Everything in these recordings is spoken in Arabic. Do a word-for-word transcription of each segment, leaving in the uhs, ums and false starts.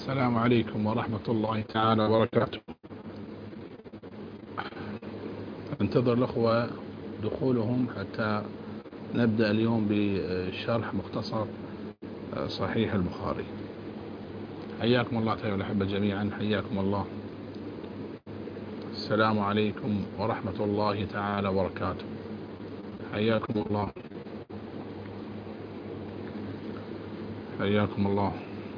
السلام عليكم ورحمة الله تعالى وبركاته. انتظر الأخوة دخولهم حتى نبدأ اليوم بشرح مختصر صحيح البخاري. حياكم الله أيها الأحبة جميعا، حياكم الله. السلام عليكم ورحمة الله تعالى وبركاته. حياكم الله حياكم الله.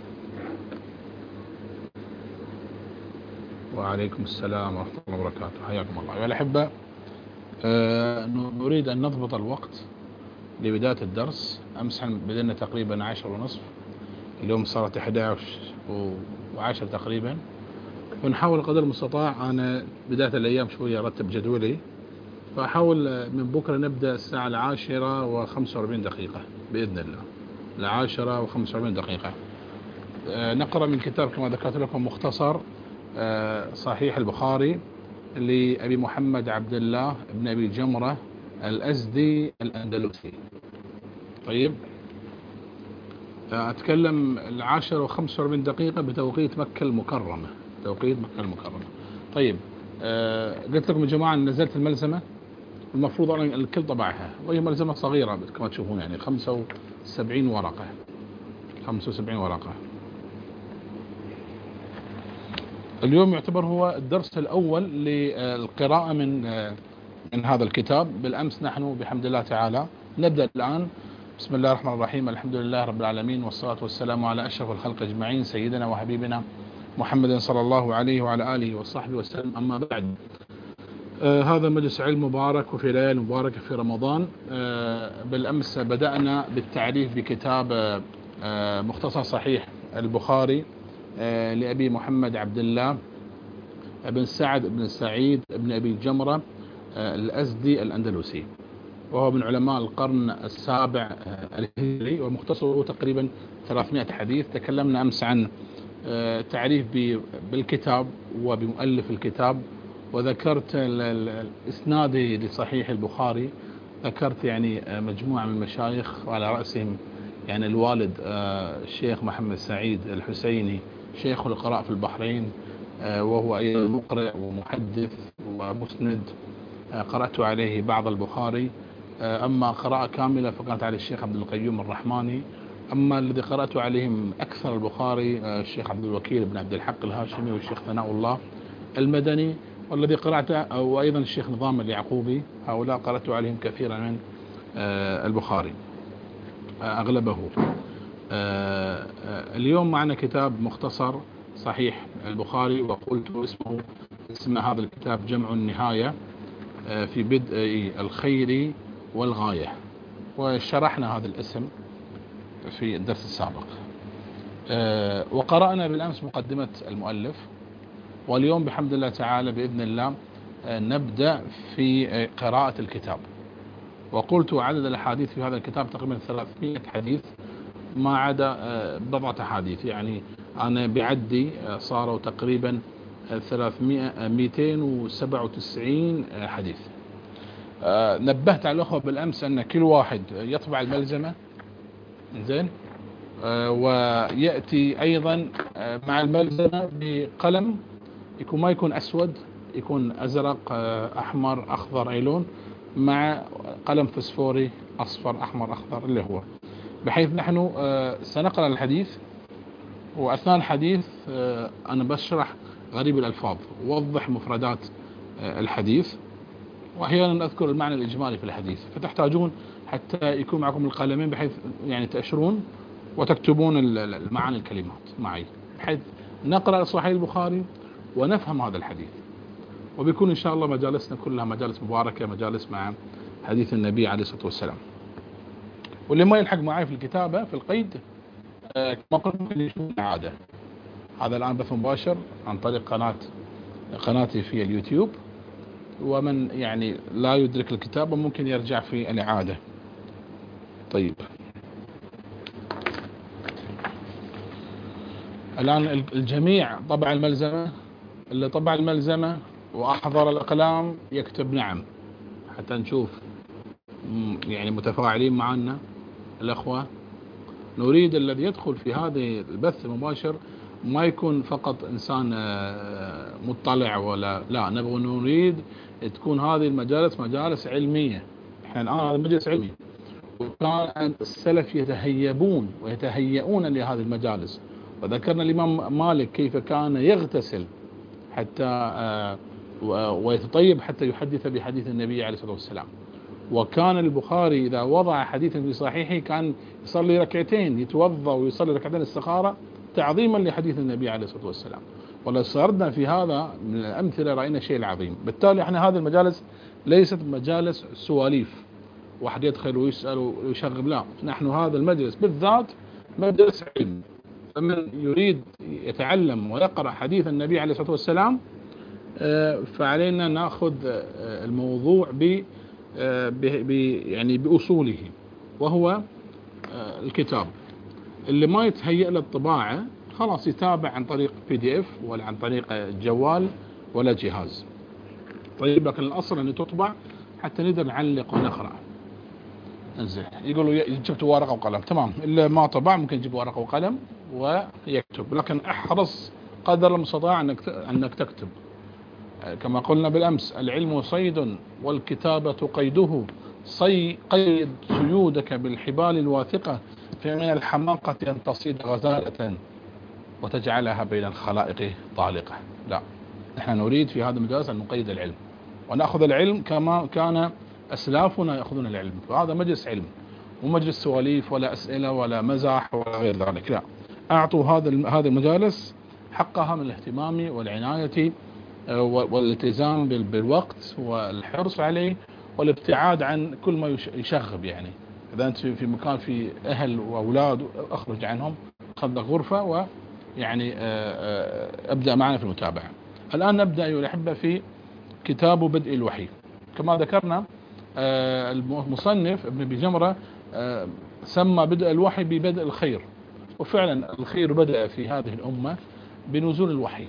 وعليكم السلام ورحمة الله وبركاته. حياكم الله أيها الأحبة. أه نريد أن نضبط الوقت لبداية الدرس. أمس بدأنا تقريبا عشر ونصف، اليوم صارت أحد عشر وعشر تقريبا، ونحاول قدر المستطاع. أنا بداية الأيام شوية أرتب جدولي، فأحاول من بكرة نبدأ الساعة العاشرة وخمسة وأربعين دقيقة بإذن الله. العاشرة وخمسة وأربعين دقيقة أه نقرأ من كتاب كما ذكرت لكم مختصر أه صحيح البخاري لأبي محمد عبد الله بن أبي جمرة الأزدي الأندلسي. طيب، أتكلم العاشرة وخمسة وأربعين دقيقة بتوقيت مكة المكرمة، توقيت مكة المكرمة. طيب، أه قلت لكم يا جماعة أن نزلت الملزمة، المفروض أن الكل طبعها، وهي ملزمة صغيرة كما تشوفون، يعني خمسة وسبعين ورقة خمسة وسبعين ورقة. اليوم يعتبر هو الدرس الأول للقراءة من من هذا الكتاب. بالأمس نحن بحمد الله تعالى نبدأ الآن. بسم الله الرحمن الرحيم، الحمد لله رب العالمين، والصلاة والسلام على أشرف الخلق أجمعين، سيدنا وحبيبنا محمد صلى الله عليه وعلى آله وصحبه وسلم. أما بعد، آه هذا مجلس علم مبارك وفي ليالي مباركة في رمضان. آه بالأمس بدأنا بالتعريف بكتاب آه مختصر صحيح البخاري آه لأبي محمد عبد الله بن سعد بن سعيد بن أبي جمرة آه الأزدي الأندلسي، وهو من علماء القرن السابع الهجري، ومختصره تقريبا ثلاثمائة حديث. تكلمنا أمس عن تعريف بالكتاب وبمؤلف الكتاب، وذكرت الإسناد لصحيح البخاري، ذكرت يعني مجموعة من المشايخ وعلى رأسهم يعني الوالد الشيخ محمد سعيد الحسيني، شيخ القراء في البحرين، وهو أيضا مقرئ ومحدث ومسند. قرأت عليه بعض البخاري، أما قراءة كاملة فكانت على الشيخ عبد القيوم الرحماني. أما الذي قرأت عليهم أكثر البخاري الشيخ عبد الوكيل بن عبد الحق الهاشمي والشيخ ثناء الله المدني، والذي قرأت وأيضا الشيخ نظام اليعقوبي. هؤلاء قرأت عليهم كثيرا من البخاري، أغلبه. اليوم معنا كتاب مختصر صحيح البخاري، وقلت اسمه اسم هذا الكتاب جمع النهاية في بدء الخير والغاية، وشرحنا هذا الاسم في الدرس السابق. وقرأنا بالأمس مقدمة المؤلف، واليوم بحمد الله تعالى بإذن الله نبدأ في قراءة الكتاب. وقلت عدد الأحاديث في هذا الكتاب تقريبا ثلاثمائة حديث، ما عدا بضعة أحاديث، يعني أنا بعدي صاروا تقريبا ثلاثمائة مئتين وسبعة وتسعين حديث. آه نبهت على الأخوة بالأمس أن كل واحد يطبع الملزمة، زين، آه ويأتي أيضا آه مع الملزمة بقلم، يكون ما يكون أسود، يكون أزرق آه أحمر أخضر أي لون، مع قلم فسفوري أصفر أحمر أخضر اللي هو، بحيث نحن آه سنقرأ الحديث، وأثناء الحديث آه أنا بشرح غريب الألفاظ، ووضح مفردات آه الحديث، وأحيانا أذكر المعنى الإجمالي في الحديث، فتحتاجون حتى يكون معكم القلمين بحيث يعني تأشرون وتكتبون المعاني الكلمات معي، بحيث نقرأ صحيح البخاري ونفهم هذا الحديث، وبيكون إن شاء الله مجالسنا كلها مجالس مباركة، مجالس مع حديث النبي عليه الصلاة والسلام. واللي ما يلحق معي في الكتابة في القيد آه كما قلت ممكن يشوف عادة. هذا الآن بث مباشر عن طريق قناة قناتي في اليوتيوب، ومن يعني لا يدرك الكتابة ممكن يرجع في الإعادة. طيب، الآن الجميع طبع الملزمة، اللي طبع الملزمة وأحضر الأقلام يكتب نعم، حتى نشوف يعني متفاعلين معنا الأخوة. نريد الذي يدخل في هذه البث المباشر ما يكون فقط إنسان مطلع ولا لا، نبغى نريد تكون هذه المجالس مجالس علمية. احنا الآن هذا مجلس علمي، وكان السلف يتهيبون ويتهيئون لهذه المجالس. وذكرنا الإمام مالك كيف كان يغتسل حتى ويتطيب حتى يحدث بحديث النبي عليه الصلاة والسلام. وكان البخاري إذا وضع حديثا في صحيحه كان يصلي ركعتين، يتوضأ ويصلي ركعتين استخارة تعظيما لحديث النبي عليه الصلاة والسلام. ولو سردنا في هذا من الأمثلة رأينا شيء عظيم. بالتالي احنا هذه المجالس ليست مجالس سواليف، واحد يدخل ويسأل ويشغب، لا، نحن هذا المجلس بالذات مجلس علم. فمن يريد يتعلم ويقرأ حديث النبي عليه الصلاة والسلام فعلينا نأخذ الموضوع ب يعني بأصوله، وهو الكتاب. اللي ما يتهيأ للطباعة خلاص يتابع عن طريق بي دي اف ولا عن طريق جوال ولا جهاز. طيب لكن الأصل أن تطبع حتى نقدر نعلق ونقرأ. انزين، يقولوا جبت ورقة وقلم، تمام. اللي ما طبع ممكن يجيب ورقة وقلم ويكتب، لكن احرص قدر المستطاع أنك أنك تكتب. كما قلنا بالأمس، العلم صيد والكتابة قيده، صي قيد صيودك بالحبال الواثقة، فمن الحماقة أن تصيد غزالة وتجعلها بين الخلائق طالقة. لا، نحن نريد في هذا المجال أن نقيد العلم ونأخذ العلم كما كان أسلافنا يأخذون العلم. فهذا مجلس علم ومجلس سواليف ولا أسئلة ولا مزاح ولا غير ذلك. لا، أعطوا هذا هذه المجالس حقها من الاهتمام والعناية والالتزام بالوقت والحرص عليه والابتعاد عن كل ما يشغب. يعني إذا أنت في مكان في أهل وأولاد أخرج عنهم، خذ غرفة ويعني أبدأ معنا في المتابعة. الآن نبدأ أيها الأحبة في كتاب بدء الوحي. كما ذكرنا المصنف ابن أبي جمرة سمى بدء الوحي ببدء الخير، وفعلا الخير بدأ في هذه الأمة بنزول الوحي.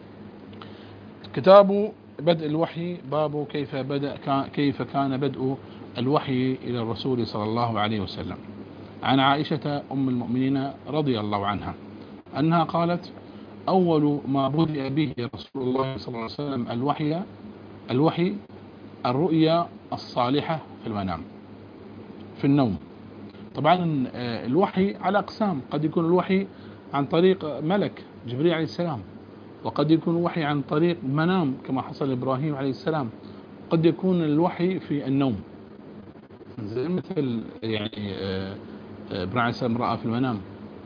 كتاب بدء الوحي، باب كيف بدأ كيف كان بدء الوحي إلى الرسول صلى الله عليه وسلم. عن عائشة أم المؤمنين رضي الله عنها أنها قالت: أول ما بدأ به رسول الله صلى الله عليه وسلم الوحي الوحي الرؤيا الصالحة في المنام في النوم. طبعا الوحي على أقسام، قد يكون الوحي عن طريق ملك جبريل عليه السلام، وقد يكون الوحي عن طريق منام كما حصل إبراهيم عليه السلام، قد يكون الوحي في النوم زي مثل يعني إبراهيم عليه السلام رأى في المنام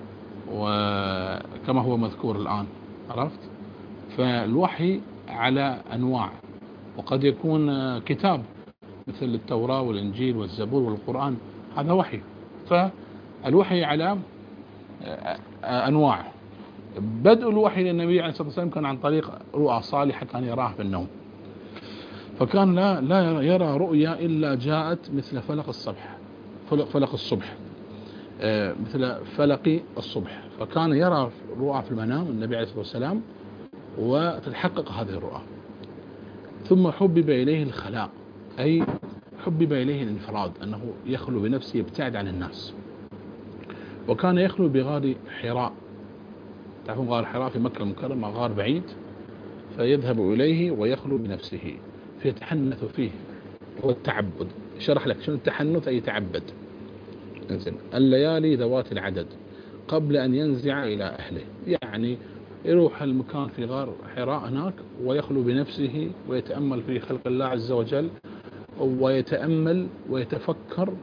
وكما هو مذكور الآن، عرفت؟ فالوحي على أنواع، وقد يكون كتاب مثل التوراة والإنجيل والزبور والقرآن، هذا وحي. فالوحي على أنواع. بدء الوحي للنبي عليه الصلاة والسلام كان عن طريق رؤى صالحة كان يراها في النوم، فكان لا لا يرى رؤيا إلا جاءت مثل فلق الصبح فلق الصبح مثل فلق الصبح، فكان يرى رؤى في المنام النبي عليه الصلاة والسلام وتتحقق هذه الرؤى. ثم حبب إليه الخلاء، أي حبب إليه الانفراد، أنه يخلو بنفسه يبتعد عن الناس. وكان يخلو بغار حراء، تعرفون غار حراء في مكة المكرمة غار بعيد، فيذهب إليه ويخلو بنفسه فيتحنث فيه، هو التعبد. شرح لك شنو التحنث، أي يتعبد. الليالي ذوات العدد قبل أن ينزع إلى أهله، يعني يروح المكان في غار حراء هناك ويخلو بنفسه ويتأمل في خلق الله عز وجل، ويتأمل ويتفكر،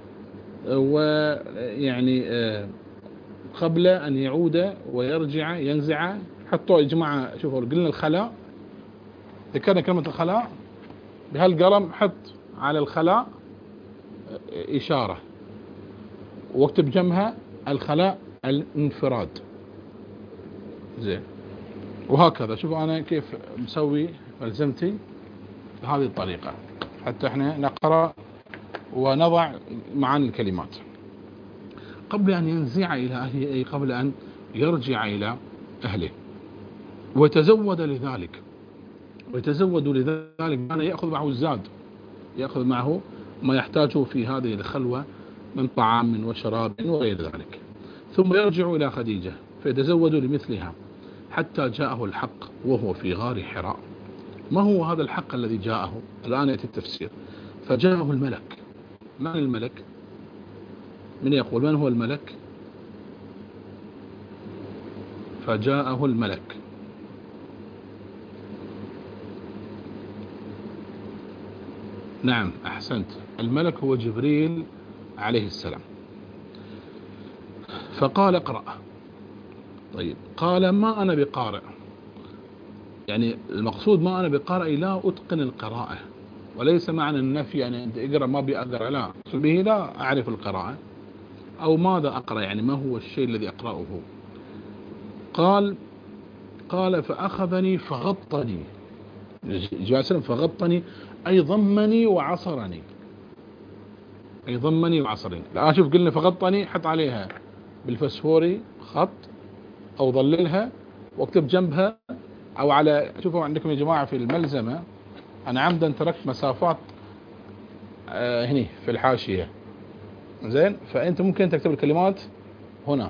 ويعني قبل أن يعود ويرجع ينزع. حطوا يا جماعة، شوفوا قلنا الخلاء، ذكرنا كلمة الخلاء بهالقلم، حط على الخلاء إشارة واكتب جنبها الخلاء الانفراد، زين. وهكذا شوفوا أنا كيف مسوي ملزمتي بهذه الطريقة حتى احنا نقرأ ونضع معاني الكلمات. قبل أن ينزع إلى أهله، أي قبل أن يرجع إلى أهله. ويتزود لذلك ويتزود لذلك أن يأخذ معه الزاد، يأخذ معه ما يحتاجه في هذه الخلوة من طعام وشراب وغير ذلك. ثم يرجع إلى خديجة فيتزود لمثلها، حتى جاءه الحق وهو في غار حراء. ما هو هذا الحق الذي جاءه؟ الآن يأتي التفسير. فجاءه الملك. من الملك؟ من يقول من هو الملك؟ فجاءه الملك. نعم أحسنت، الملك هو جبريل عليه السلام. فقال اقرأ. طيب قال ما أنا بقارئ، يعني المقصود ما أنا بقارئ لا أتقن القراءة، وليس معنى النفي يعني أنت اقرأ ما بأقرأ، لا به لا أعرف القراءة أو ماذا أقرأ، يعني ما هو الشيء الذي أقرأه. قال قال فأخذني فغطني، جاسم فغطني أي ضمني وعصرني، أي ضمني وعصرني. لا أشوف قلنا فغطني حط عليها بالفسفوري خط أو ظللها واكتب جنبها، أو على شوفوا عندكم يا جماعة في الملزمة أنا عمدا تركت مسافات آه هني في الحاشية زين، فأنت ممكن تكتب الكلمات هنا.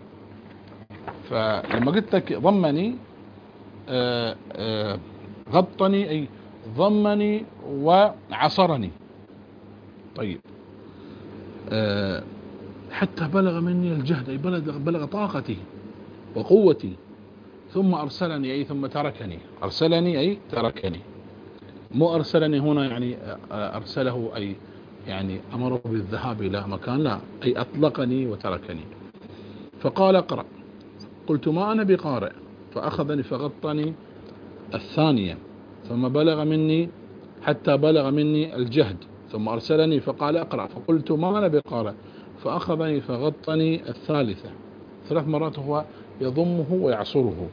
فلما قلت لك ضمني آه آه غطني أي ضمني وعصرني. طيب آه حتى بلغ مني الجهد أي بلغ, بلغ طاقتي وقوتي، ثم أرسلني أي ثم تركني، أرسلني أي تركني، مو أرسلني هنا يعني أرسله أي يعني أمره بالذهاب إلى مكان، لا أي أطلقني وتركني. فقال اقرأ، قلت ما أنا بقارئ، فأخذني فغطني الثانية، ثم بلغ مني حتى بلغ مني الجهد، ثم أرسلني فقال اقرأ، فقلت ما أنا بقارئ، فأخذني فغطني الثالثة. ثلاث مرات هو يضمه ويعصره.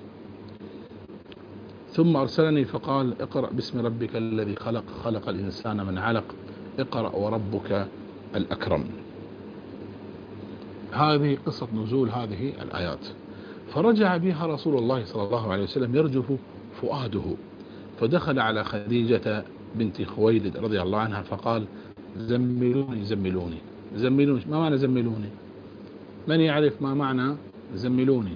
ثم أرسلني فقال اقرأ باسم ربك الذي خلق، خلق الإنسان من علق، اقرأ وربك الأكرم. هذه قصة نزول هذه الآيات. فرجع بها رسول الله صلى الله عليه وسلم يرجف فؤاده، فدخل على خديجة بنت خويلد رضي الله عنها فقال زملوني زملوني زملوني. ما معنى زملوني؟ من يعرف ما معنى زملوني؟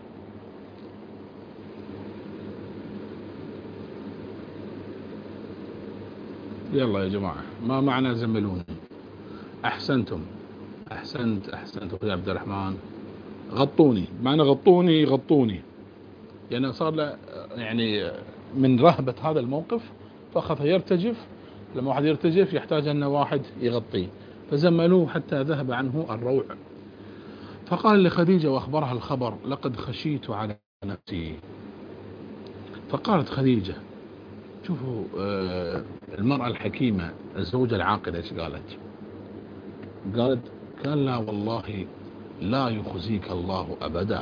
يلا يا جماعة ما معنى زملوني؟ أحسنتم أحسنت أحسنت أخي عبد الرحمن. غطوني، معنى غطوني غطوني يعني صار له يعني من رهبة هذا الموقف فأخذ يرتجف. لما واحد يرتجف يحتاج أن واحد يغطيه، فزملوه حتى ذهب عنه الروع. فقال لخديجة وأخبرها الخبر لقد خشيت على نفسي. فقالت خديجة شوفوا المرأة الحكيمة الزوجة العاقلة ايش قالت؟ قالت قال لا والله لا يخزيك الله أبدا.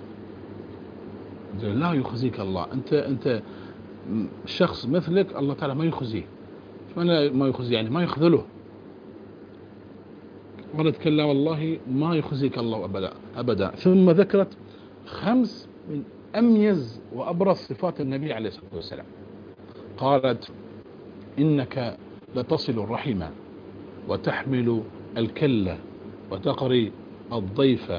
لا يخزيك الله، أنت أنت شخص مثلك الله تعالى ما يخزيه. ما يخزي يعني ما يخذله. قالت كلا والله ما يخزيك الله أبدا أبدا. ثم ذكرت خمس من أميز وأبرز صفات النبي عليه الصلاة والسلام. قالت إنك لتصل الرحم وتحمل الكلة وتقري الضيفة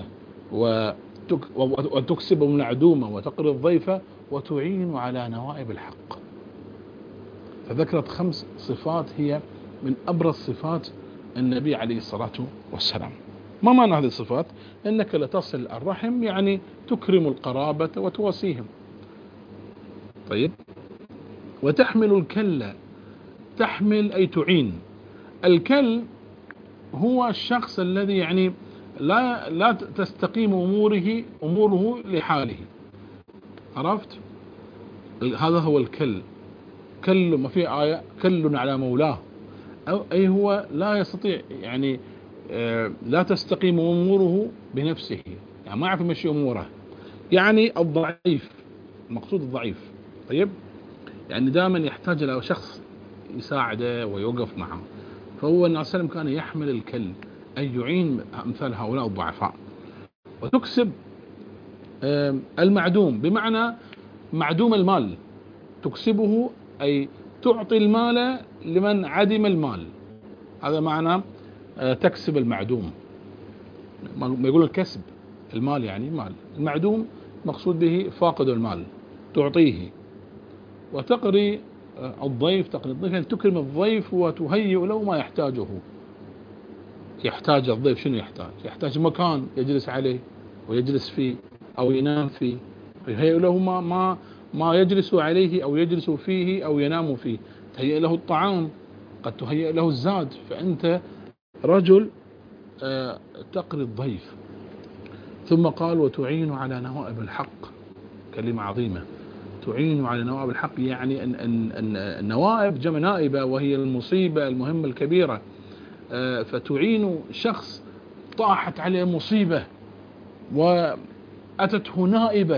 وتكسب المعدومة وتقري الضيفة وتعين على نوائب الحق. فذكرت خمس صفات هي من أبرز صفات النبي عليه الصلاة والسلام. ما معنى هذه الصفات؟ إنك لتصل الرحم يعني تكرم القرابة وتواسيهم. طيب وتحمل الكلة، تحمل أي تعين. الكل هو الشخص الذي يعني لا لا تستقيم أموره أموره لحاله. عرفت؟ هذا هو الكل. كل ما في آية كل على مولاه، أو أي هو لا يستطيع يعني آه لا تستقيم أموره بنفسه، يعني ما يعرف يمشي أموره، يعني الضعيف، المقصود الضعيف. طيب يعني دائما يحتاج إلى شخص يساعده ويوقف معه. فهو النبي صلى الله عليه وسلم كان يحمل الكل أي يعين أمثال هؤلاء الضعفاء. وتكسب آه المعدوم بمعنى معدوم المال، تكسبه أي تعطي المال لمن عدم المال. هذا معنى تكسب المعدوم. ما يقول الكسب المال يعني مال، المعدوم مقصود به فاقد المال تعطيه، وتقري الضيف، تقري الضيف يعني تكرم الضيف وتهيئ له ما يحتاجه. يحتاج الضيف شنو يحتاج؟ يحتاج مكان يجلس عليه ويجلس فيه أو ينام فيه، يهيئ له ما ما ما يجلس عليه أو يجلس فيه أو ينام فيه. تهيئ له الطعام، قد تهيئ له الزاد. فأنت رجل تقري الضيف. ثم قال وتعين على نوائب الحق، كلمة عظيمة، تعين على نوائب الحق، يعني أن أن النوائب جمع نائبة وهي المصيبة المهمة الكبيرة. فتعين شخص طاحت عليه مصيبة وأتته نائبة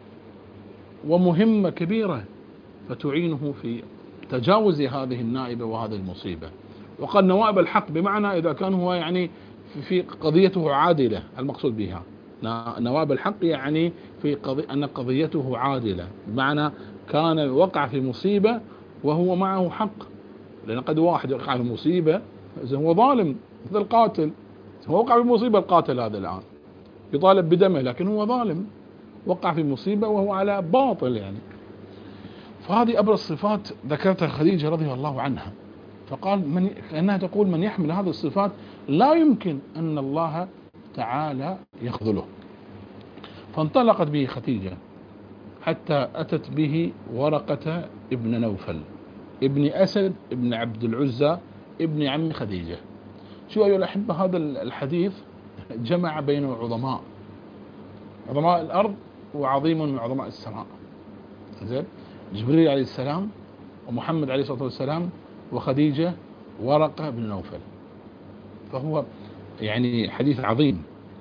ومهمة كبيرة، فتعينه في تجاوز هذه النائبة وهذه المصيبة. وقال نوائب الحق بمعنى إذا كان هو يعني في قضيته عادلة، المقصود بها نوائب الحق يعني في قضية أن قضيته عادلة، بمعنى كان وقع في مصيبة وهو معه حق. لأن قد واحد وقع في مصيبة هو ظالم مثل القاتل، هو وقع في مصيبة القاتل هذا الآن يطالب بدمه، لكن هو ظالم وقع في مصيبة وهو على باطل يعني. فهذه أبرز صفات ذكرتها خديجة رضي الله عنها. فقال من كأنها تقول من يحمل هذه الصفات لا يمكن أن الله تعالى يخذله. فانطلقت به خديجة حتى أتت به ورقة ابن نوفل ابن أسد ابن عبد العزى ابن عم خديجة. شو أيها الأحبة، هذا الحديث جمع بين عظماء عظماء الأرض وعظيم من عظماء السماء. زين، جبريل عليه السلام ومحمد عليه الصلاة والسلام وخديجة ورقة بن نوفل. فهو يعني حديث عظيم.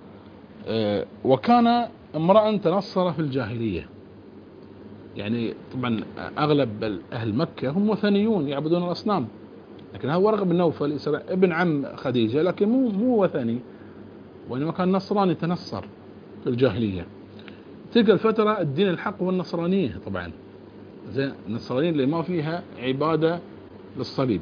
أه وكان امرأ تنصر في الجاهلية. يعني طبعا أغلب أهل مكة هم وثنيون يعبدون الأصنام، لكن هذا ورقة بن نوفل ابن عم خديجة، لكن مو مو وثني، وإنما كان نصراني تنصر في الجاهلية. تلك الفترة الدين الحق هو النصرانية طبعا، زين، النصرانية اللي ما فيها عبادة للصليب.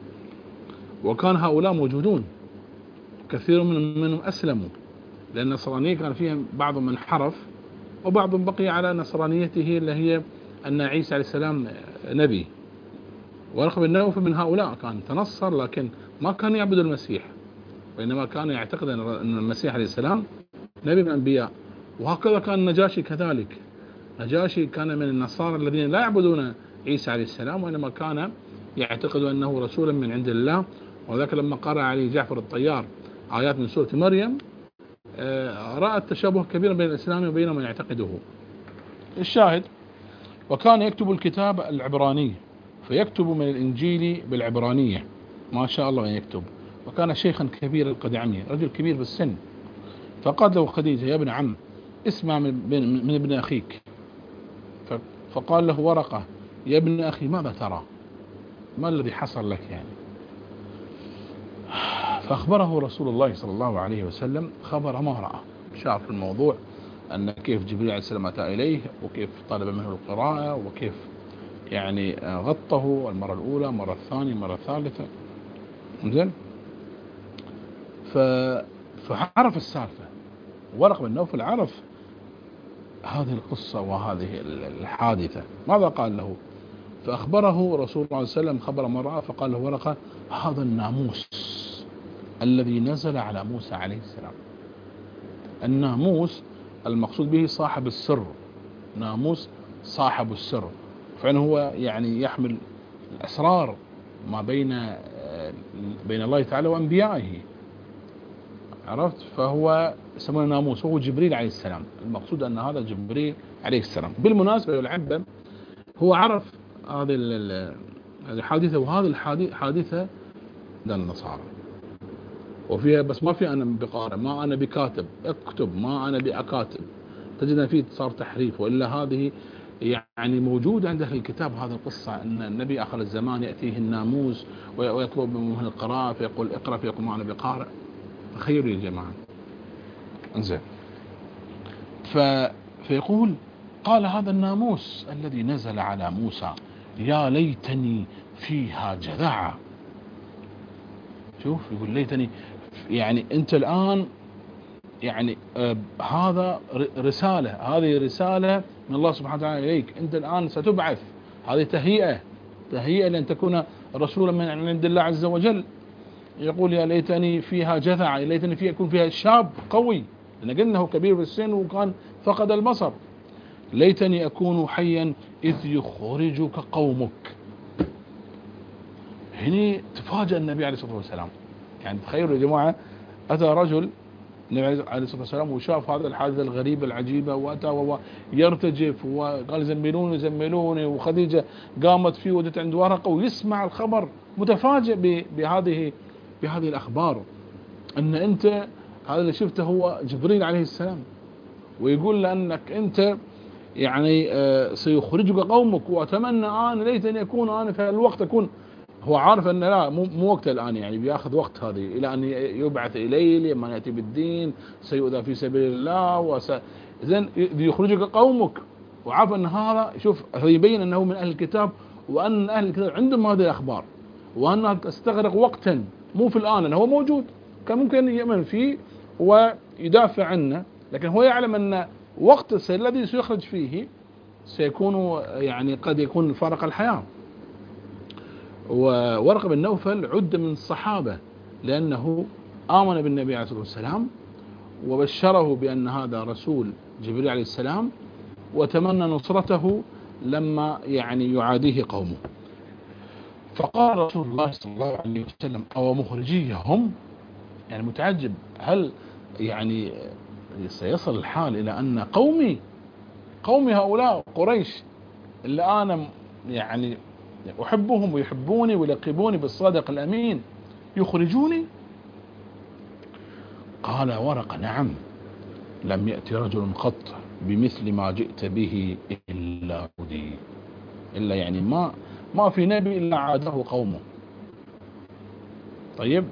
وكان هؤلاء موجودون، كثير من منهم أسلموا، لأن النصرانية كان فيها بعض من حرف وبعض بقي على نصرانيته اللي هي أن عيسى عليه السلام نبي. ورقة بن نوفل من هؤلاء كان تنصر، لكن ما كان يعبد المسيح، وإنما كان يعتقد أن المسيح عليه السلام نبي من الأنبياء. وهكذا كان النجاشي كذلك. نجاشي كان من النصارى الذين لا يعبدون عيسى عليه السلام، وإنما كان يعتقد أنه رسول من عند الله. وذلك لما قرأ عليه جعفر الطيار آيات من سورة مريم رأى التشابه كبيرا بين الإسلام وبين ما يعتقده. الشاهد، وكان يكتب الكتاب العبراني، فيكتب من الإنجيل بالعبرانية ما شاء الله أن يكتب. وكان شيخا كبير القد عمي، رجل كبير بالسن. فقال له خديجة يا ابن عم اسمع من, من ابن أخيك. فقال له ورقة يا ابن أخي ماذا ترى، ما الذي حصل لك يعني. فأخبره رسول الله صلى الله عليه وسلم خبر ما رأى، شاف الموضوع أن كيف جبريل عليه السلام أتى إليه، وكيف طلب منه القراءة، وكيف يعني غطه المرة الأولى، المرة الثانية، المرة الثالثة. زين، فعرف السالفة. ورقة بن نوفل عرف هذه القصة وهذه الحادثة. ماذا قال له؟ فأخبره رسول الله صلى الله عليه وسلم خبر ما رأى. فقال له ورقة هذا الناموس الذي نزل على موسى عليه السلام. الناموس المقصود به صاحب السر، ناموس صاحب السر، فإنه هو يعني يحمل الأسرار ما بين بين الله تعالى وأنبيائه، عرفت؟ فهو يسمونه ناموس، وهو جبريل عليه السلام. المقصود أن هذا جبريل عليه السلام. بالمناسبة والعبة هو عرف هذه الحادثة، وهذه الحادثة للنصارى وفيها، بس ما في أنا بقارئ، ما أنا بكاتب اكتب، ما أنا بأكاتب، تجد أن فيه صار تحريف. وإلا هذه يعني موجود عند أهل الكتاب هذه القصة، أن النبي آخر الزمان يأتيه الناموس ويطلب منه القراءة، فيقول اقرأ، فيقول ما أنا بقارئ. تخيلوا يا جماعة. انزين، فيقول قال هذا الناموس الذي نزل على موسى يا ليتني فيها جذاعة. شوف، يقول ليتني، يعني أنت الآن يعني آه هذا رسالة، هذه رسالة من الله سبحانه وتعالى إليك، أنت الآن ستبعث. هذه تهيئة، تهيئة لأن تكون رسولا من عند الله عز وجل. يقول يا ليتني فيها جذع، يا ليتني فيها يكون فيها شاب قوي، لأن قلنا هو كبير في السن وكان فقد البصر. ليتني أكون حيا إذ يخرجك قومك. هنا تفاجأ النبي عليه الصلاة والسلام. يعني تخيلوا يا جماعة، أتى رجل النبي عليه الصلاة والسلام وشاف هذا الحادثة الغريبة العجيبة، وأتى وهو يرتجف وقال زملوني زملوني، وخديجة قامت فيه ودت عند ورقة، ويسمع الخبر متفاجئ بهذه بهذه الأخبار، أن أنت هذا اللي شفته هو جبريل عليه السلام، ويقول لأنك أنت يعني سيخرجك قومك، وأتمنى أنا ليتني أكون أنا في الوقت أكون. هو عارف أن لا مو, مو وقت الآن، يعني بياخذ وقت هذه إلى أن يبعث إليه لما يأتي بالدين، سيؤذى في سبيل الله وس... إذن يخرجك قومك. وعارف أن هذا، شوف يبين أنه من أهل الكتاب، وأن أهل الكتاب عندهم هذه الأخبار، وأنها تستغرق وقتا مو في الآن، أنه هو موجود كان ممكن يؤمن فيه ويدافع عنه، لكن هو يعلم أن وقت الذي سيخرج فيه سيكون يعني قد يكون فارق الحياة. وورقة بن نوفل عد من الصحابة لأنه آمن بالنبي عليه الصلاة والسلام، وبشره بأن هذا رسول جبريل عليه السلام، وتمنى نصرته لما يعني يعاديه قومه. فقال رسول الله صلى الله عليه وسلم أو مخرجيهم، يعني متعجب، هل يعني سيصل الحال إلى أن قومي قومي هؤلاء قريش اللي أنا يعني أحبهم ويحبوني ويلقبوني بالصادق الأمين يخرجوني؟ قال ورقة نعم، لم يأتي رجل قط بمثل ما جئت به إلا هدي، إلا يعني ما ما في نبي إلا عاده قومه. طيب،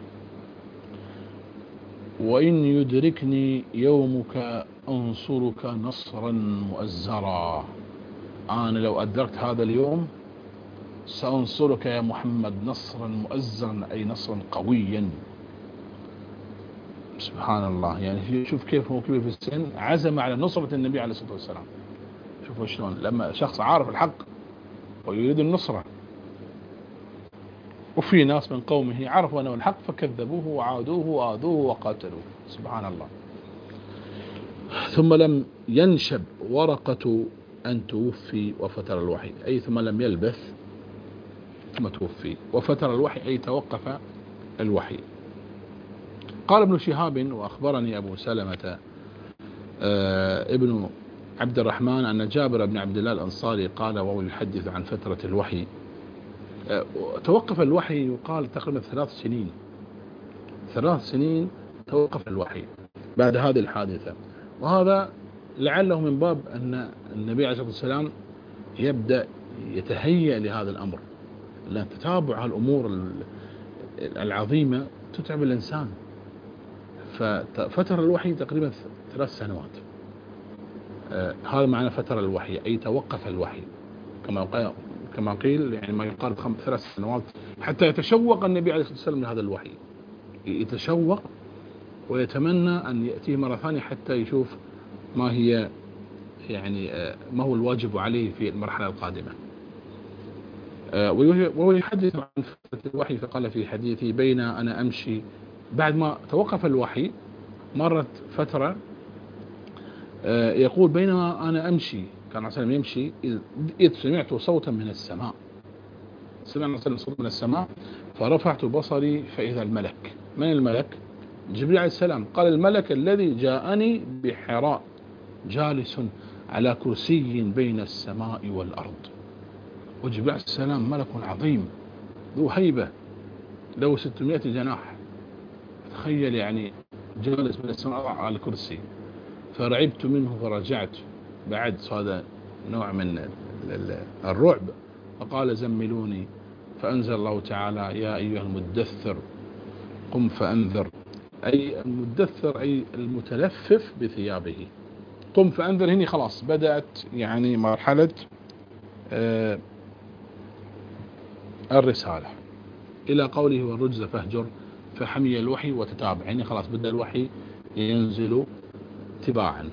وإن يدركني يومك أنصرك نصرا مؤزرا، أنا لو أدركت هذا اليوم سأنصرك يا محمد نصرا مؤزرا، أي نصرا قويا. سبحان الله، يعني شوف كيف هو كبير في السن عزم على نصرة النبي عليه الصلاة والسلام. شوفوا شلون لما شخص عارف الحق ويريد النصرة. وفي ناس من قومه عرفوا أنه الحق فكذبوه وعادوه وآذوه وقاتلوه. سبحان الله. ثم لم ينشب ورقة أن توفي وفتر الوحي، أي ثم لم يلبث ثم توفي وفتر الوحي، أي توقف الوحي. قال ابن شهاب وأخبرني أبو سلمة آه ابن عبد الرحمن أن جابر بن عبد الله الأنصاري قال وهو يحدث عن فترة الوحي، آه توقف الوحي يقال تقريبا ثلاث سنين ثلاث سنين توقف الوحي بعد هذه الحادثة. وهذا لعله من باب أن النبي عليه الصلاة والسلام يبدأ يتهيأ لهذا الأمر، لأن تتابع الأمور العظيمة تتعب الإنسان. ففتر الوحي تقريبا ثلاث سنوات. آه هذا معنى فتر الوحي، أي توقف الوحي كما كما قيل، يعني ما يقارب خمس ثلاث سنوات، حتى يتشوق النبي عليه الصلاة والسلام لهذا الوحي، يتشوق ويتمنى أن يأتيه مرة ثانية حتى يشوف ما هي يعني آه ما هو الواجب عليه في المرحلة القادمة. آه وهو يحدث عن فترة الوحي، فقال في حديثي بين أنا أمشي بعد ما توقف الوحي مرت فترة، يقول بينما أنا أمشي، كان عليه السلام يمشي، إذ سمعت صوتا من السماء، سمعنا صوت من السماء فرفعت بصري فإذا الملك. من الملك؟ جبريل عليه السلام. قال الملك الذي جاءني بحراء جالس على كرسي بين السماء والأرض. وجبريل عليه السلام ملك عظيم ذو هيبة له ستمائة جناح، تخيل يعني جالس من السماء على الكرسي. فرعبت منه فرجعت، بعد هذا نوع من الرعب. فقال زملوني، فأنزل الله تعالى يا أيها المدثر قم فأنذر، أي المدثر أي المتلفف بثيابه. قم فأنذر، هني خلاص بدأت يعني مرحلة آه الرسالة، إلى قوله والرجز فاهجر، فحمي الوحي وتتابع، يعني خلاص بدأ الوحي ينزل تباعا.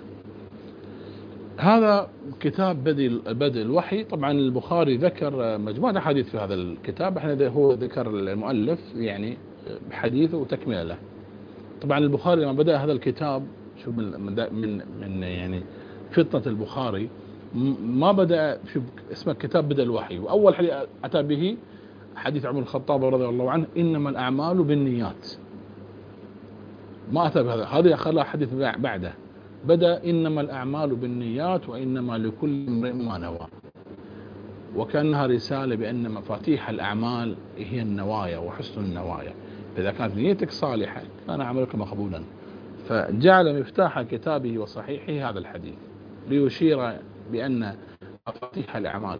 هذا كتاب بدء بدء الوحي. طبعا البخاري ذكر مجموعة أحاديث في هذا الكتاب، احنا هو ذكر المؤلف يعني بحديثه وتكملة له. طبعا البخاري لما بدأ هذا الكتاب، شوف من من من يعني فطنة البخاري، ما بدأ شوف اسمه كتاب بدء الوحي، وأول حديث أتى به حديث عمر الخطاب رضي الله عنه، إنما الأعمال بالنيات. ما أتى بهذا، هذا خلى حديث بعده، بدأ إنما الأعمال بالنيات وإنما لكل امرئ ما نوى، وكأنها رسالة بأن مفاتيح الأعمال هي النوايا وحسن النوايا. إذا كانت نيتك صالحة كان عملك مقبولا. فجعل مفتاح كتابه وصحيحه هذا الحديث ليشير بأن مفاتيح الأعمال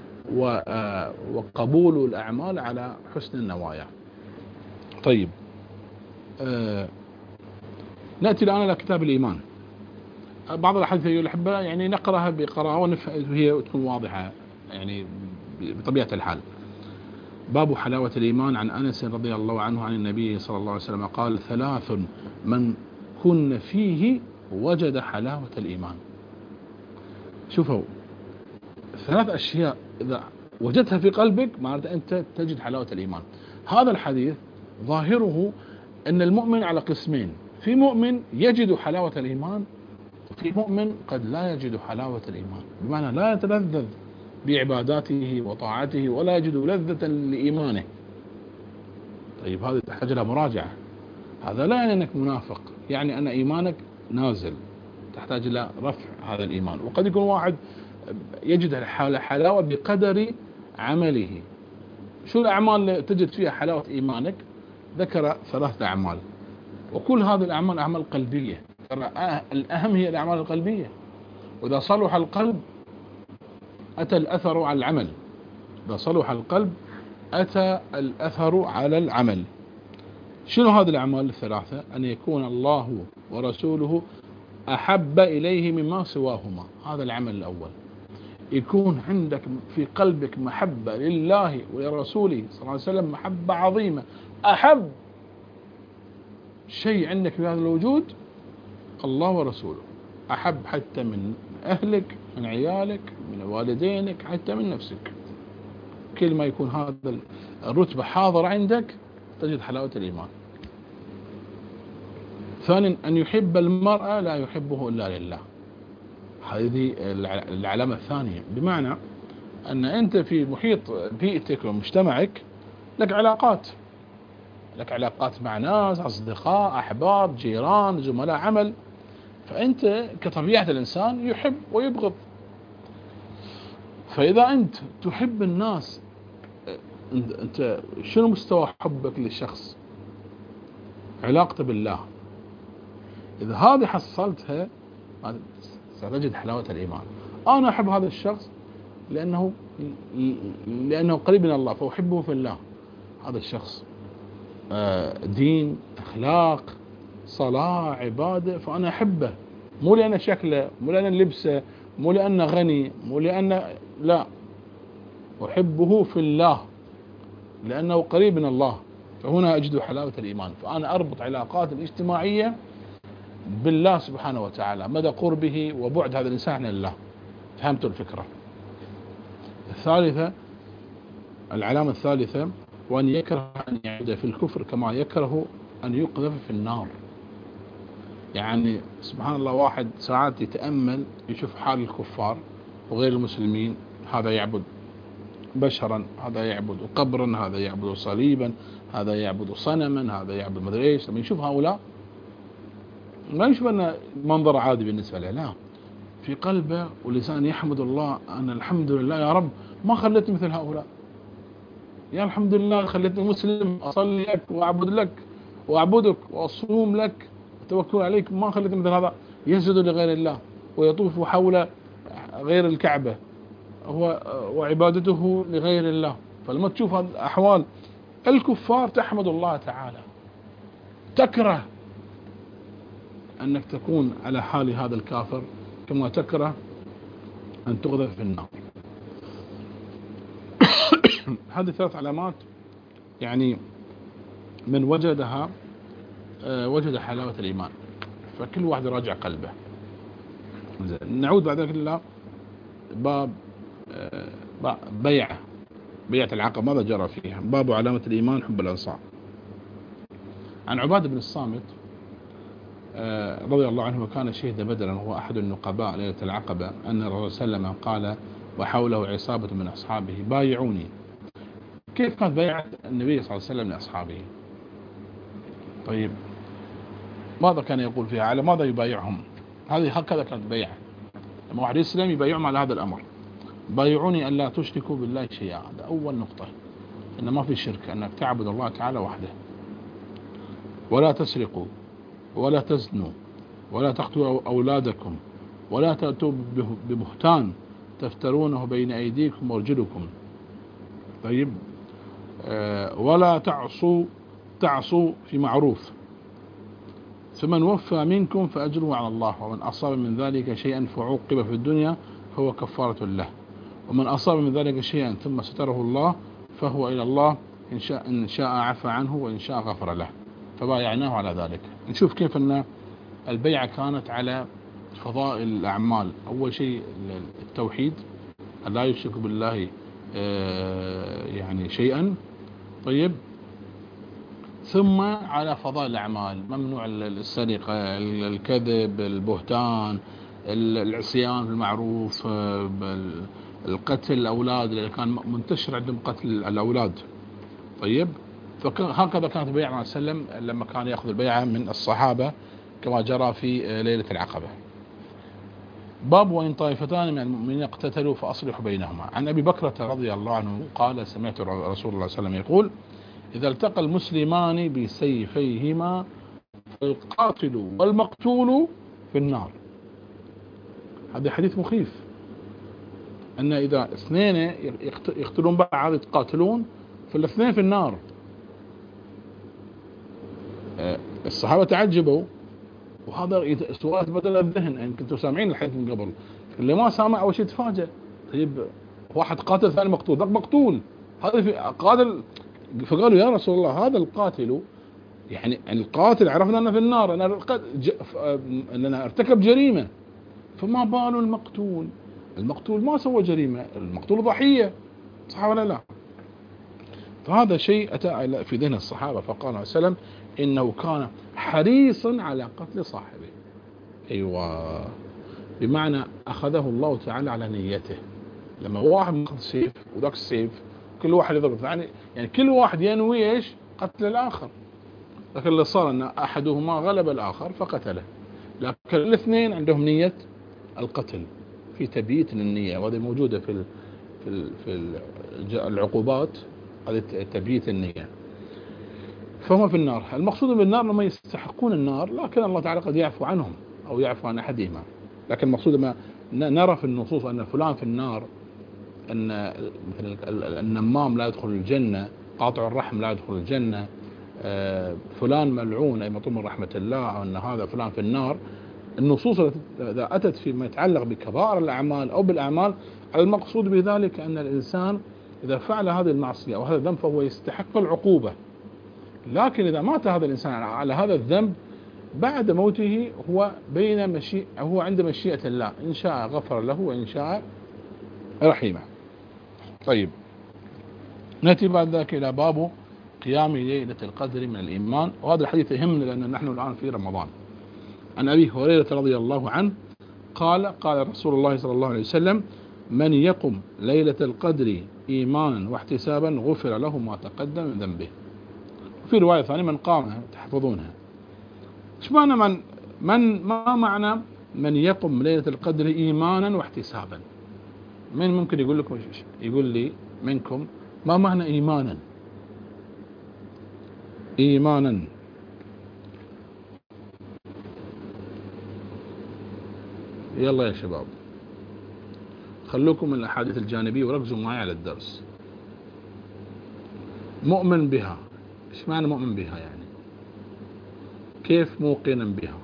وقبول الأعمال على حسن النوايا. طيب، آه نأتي الآن إلى كتاب الإيمان. بعض الأحاديث أيها الأحبة يعني نقرأها بقراءة وهي تكون واضحة يعني بطبيعة الحال. باب حلاوة الإيمان. عن أنس رضي الله عنه عن النبي صلى الله عليه وسلم قال: ثلاث من كن فيه وجد حلاوة الإيمان. شوفوا، ثلاث أشياء إذا وجدتها في قلبك معناته أنت تجد حلاوة الإيمان. هذا الحديث ظاهره أن المؤمن على قسمين: في مؤمن يجد حلاوة الإيمان، وفي مؤمن قد لا يجد حلاوة الإيمان، بمعنى لا يتلذذ بعباداته وطاعته ولا يجد لذة لإيمانه. طيب، هذه تحتاج إلى مراجعة. هذا لا يعني أنك منافق، يعني أن إيمانك نازل، تحتاج إلى رفع هذا الإيمان. وقد يكون واحد يجد حلاوة بقدر عمله. شو الأعمال اللي تجد فيها حلاوة إيمانك؟ ذكر ثلاثة أعمال، وكل هذه الأعمال أعمال قلبية. الأهم هي الأعمال القلبية، وإذا صلح القلب أتى الأثر على العمل. إذا صلح القلب أتى الأثر على العمل. شنو هذه الأعمال الثلاثة؟ أن يكون الله ورسوله أحب إليه مما سواهما، هذا العمل الأول. يكون عندك في قلبك محبة لله ولرسوله صلى الله عليه وسلم، محبة عظيمة، أحب شيء عندك في هذا الوجود الله ورسوله، أحب حتى من أهلك، من عيالك، من والدينك، حتى من نفسك. كل ما يكون هذا الرتبة حاضر عندك تجد حلاوة الإيمان. ثانيا، أن يحب المرأة لا يحبه إلا لله. هذه العلامة الثانية، بمعنى أن أنت في محيط بيئتك ومجتمعك لك علاقات، لك علاقات مع ناس، أصدقاء، أحباب، جيران، زملاء عمل. فأنت كطبيعة الإنسان يحب ويبغض. فإذا أنت تحب الناس، أنت شنو مستوى حبك للشخص؟ علاقته بالله. إذا هذه حصلتها ستجد حلاوة الإيمان. أنا أحب هذا الشخص لأنه لأنه قريب من الله فأحبه في الله. هذا الشخص دين، أخلاق، صلاة، عبادة، فأنا أحبه، مو لأن شكله، مو لأن لبسه، مو لأن غني، مو لأن لا، أحبه في الله لأنه قريب من الله. فهنا أجد حلاوة الإيمان. فأنا أربط علاقات الاجتماعية بالله سبحانه وتعالى، مدى قربه وبعد هذا الإنسان عن الله. فهمت الفكرة؟ الثالثة، العلامة الثالثة، وأن يكره أن يعود في الكفر كما يكره أن يقذف في النار. يعني سبحان الله، واحد ساعات يتأمل يشوف حال الكفار وغير المسلمين، هذا يعبد بشرا، هذا يعبد قبرا، هذا يعبد صليبا، هذا يعبد صنما، هذا يعبد مدري ايش. لما يشوف هؤلاء ما يشوف أن منظر عادي بالنسبة له، لا، في قلبه ولسان يحمد الله، أنا الحمد لله يا رب ما خليتني مثل هؤلاء، يا الحمد لله خليتني مسلم أصلي لك وأعبد لك وأعبدك وأصوم لك وتوكل عليك، ما خليتني مثل هذا يسجد لغير الله ويطوف حول غير الكعبة وعبادته لغير الله. فلما تشوف أحوال الكفار تحمد الله تعالى، تكره أنك تكون على حال هذا الكافر كما تكره أن تقذف في النار. هذه ثلاث علامات يعني من وجدها وجد حلاوة الإيمان. فكل واحد يراجع قلبه. نعود بعد ذلك إلى باب بيعة بيعة العقبة، ماذا جرى فيها؟ باب علامة الإيمان حب الأنصار. عن عبادة بن الصامت رضي الله عنه وكان شهد بدرا وهو أحد النقباء ليلة العقبة أن الرسول صلى الله عليه وسلم قال وحوله عصابة من أصحابه بايعوني. كيف كانت بيعة النبي صلى الله عليه وسلم لأصحابه؟ طيب ماذا كان يقول فيها؟ على ماذا يبايعهم؟ هذه هكذا كانت بيعة لما واحد يسلم يبايعهم على هذا الأمر. بايعوني أن لا تشركوا بالله شيئا، هذا أول نقطة، أن ما في شرك، أنك تعبد الله تعالى وحده، ولا تسرقوا ولا تزنوا ولا تقتلوا أولادكم ولا تأتوا ببهتان تفترونه بين أيديكم وارجلكم. طيب آه ولا تعصوا تعصوا في معروف، فمن وفى منكم فأجره على الله، ومن أصاب من ذلك شيئا فعوقب في الدنيا فهو كفارة له، ومن أصاب من ذلك شيئا ثم ستره الله فهو إلى الله إن شاء, إن شاء عفى عنه وإن شاء غفر له. فبايعناه على ذلك. نشوف كيف أن البيعة كانت على فضائل الأعمال. أول شيء التوحيد، لا يشرك بالله يعني شيئا. طيب ثم على فضائل الأعمال، ممنوع السرقة، الكذب، البهتان، العصيان بالمعروف، القتل الأولاد اللي كان منتشر عندهم قتل الأولاد. طيب فهكذا كانت البيعة مع السلم لما كان يأخذ البيعة من الصحابة كما جرى في ليلة العقبة. باب وإن طائفتان من المؤمنين اقتتلوا فأصلحوا بينهما. عن أبي بكرة رضي الله عنه قال سمعت رسول الله صلى الله عليه وسلم يقول إذا التقى المسلمان بسيفيهما القاتل والمقتول في النار. هذا حديث مخيف، أن إذا اثنين يقتلون بعض يتقاتلون فالاثنين في النار. الصحابة تعجبوا، وهذا سؤال بدل الذهن، يعني كنتوا سامعين الحديث من قبل، اللي ما سامع أول شيء تفاجأ. طيب واحد قاتل ثاني مقتول، ذاك مقتول، هذا في قاتل. فقالوا يا رسول الله هذا القاتل، يعني القاتل عرفنا أنه في النار، أننا ارتكب جريمة، فما بال المقتول؟ المقتول ما سوى جريمة، المقتول ضحية، صح ولا لا؟ فهذا شيء أتى في ذهن الصحابة، فقال عليه السلام إنه كان حريصا على قتل صاحبه. أيوة، بمعنى أخذه الله تعالى على نيته. لما واحد ماخذ سيف وذاك السيف كل واحد يضرب، يعني يعني كل واحد ينوي ايش؟ قتل الآخر. لكن اللي صار أن أحدهما غلب الآخر فقتله، لكن الاثنين عندهم نية القتل، في تبييت للنية، وهذه موجودة في في في العقوبات، هذه تبييت النية. فهم في النار. المقصود بالنار لما يستحقون النار، لكن الله تعالى قد يعفو عنهم أو يعفو عن أحدهما. لكن المقصود ما نرى في النصوص أن فلان في النار، أن النمام لا يدخل الجنة، قاطع الرحم لا يدخل الجنة، فلان ملعون أي مطلوب من رحمة الله، أو أن هذا فلان في النار. النصوص التي أتت فيما يتعلق بكبائر الأعمال أو بالأعمال، المقصود بذلك أن الإنسان إذا فعل هذه المعصية أو هذا الذنب فهو يستحق العقوبة. لكن إذا مات هذا الإنسان على هذا الذنب بعد موته هو بين مشيئة، هو عند مشيئة الله، إن شاء غفر له وإن شاء رحمه. طيب نأتي بعد ذلك إلى باب قيام ليلة القدر من الإيمان، وهذا الحديث يهمنا لأن نحن الآن في رمضان. عن أبي هريرة رضي الله عنه قال قال رسول الله صلى الله عليه وسلم من يقم ليلة القدر إيمانا واحتسابا غفر له ما تقدم من ذنبه. وفي رواية ثانية من قامها، تحفظونها. ايش معنى من من ما معنى من يقم ليلة القدر إيمانا واحتسابا؟ من ممكن يقول لكم يقول لي منكم ما معنى إيمانا؟ إيمانا يلا يا شباب، خلوكم من الأحاديث الجانبية وركزوا معي على الدرس. مؤمن بها، ايش معنى مؤمن بها؟ يعني كيف موقنا بها؟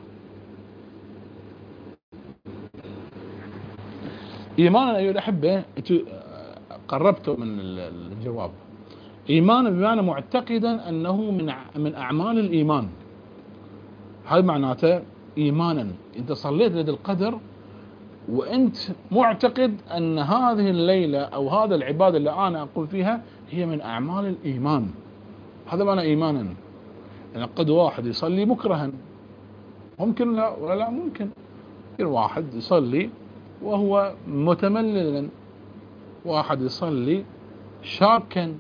إيمانا أيها الأحبة قربتوا من الجواب. إيمانا بمعنى معتقدا أنه من من أعمال الإيمان، هذا معناته إيمانا. أنت صليت ليلة القدر وأنت معتقد أن هذه الليلة أو هذا العبادة اللي أنا أقول فيها هي من أعمال الإيمان. هذا معنى إيمانا. يعني قد واحد يصلي مكرها، ممكن لا ولا لا؟ ممكن. واحد يصلي وهو متمللا، واحد يصلي شاكا.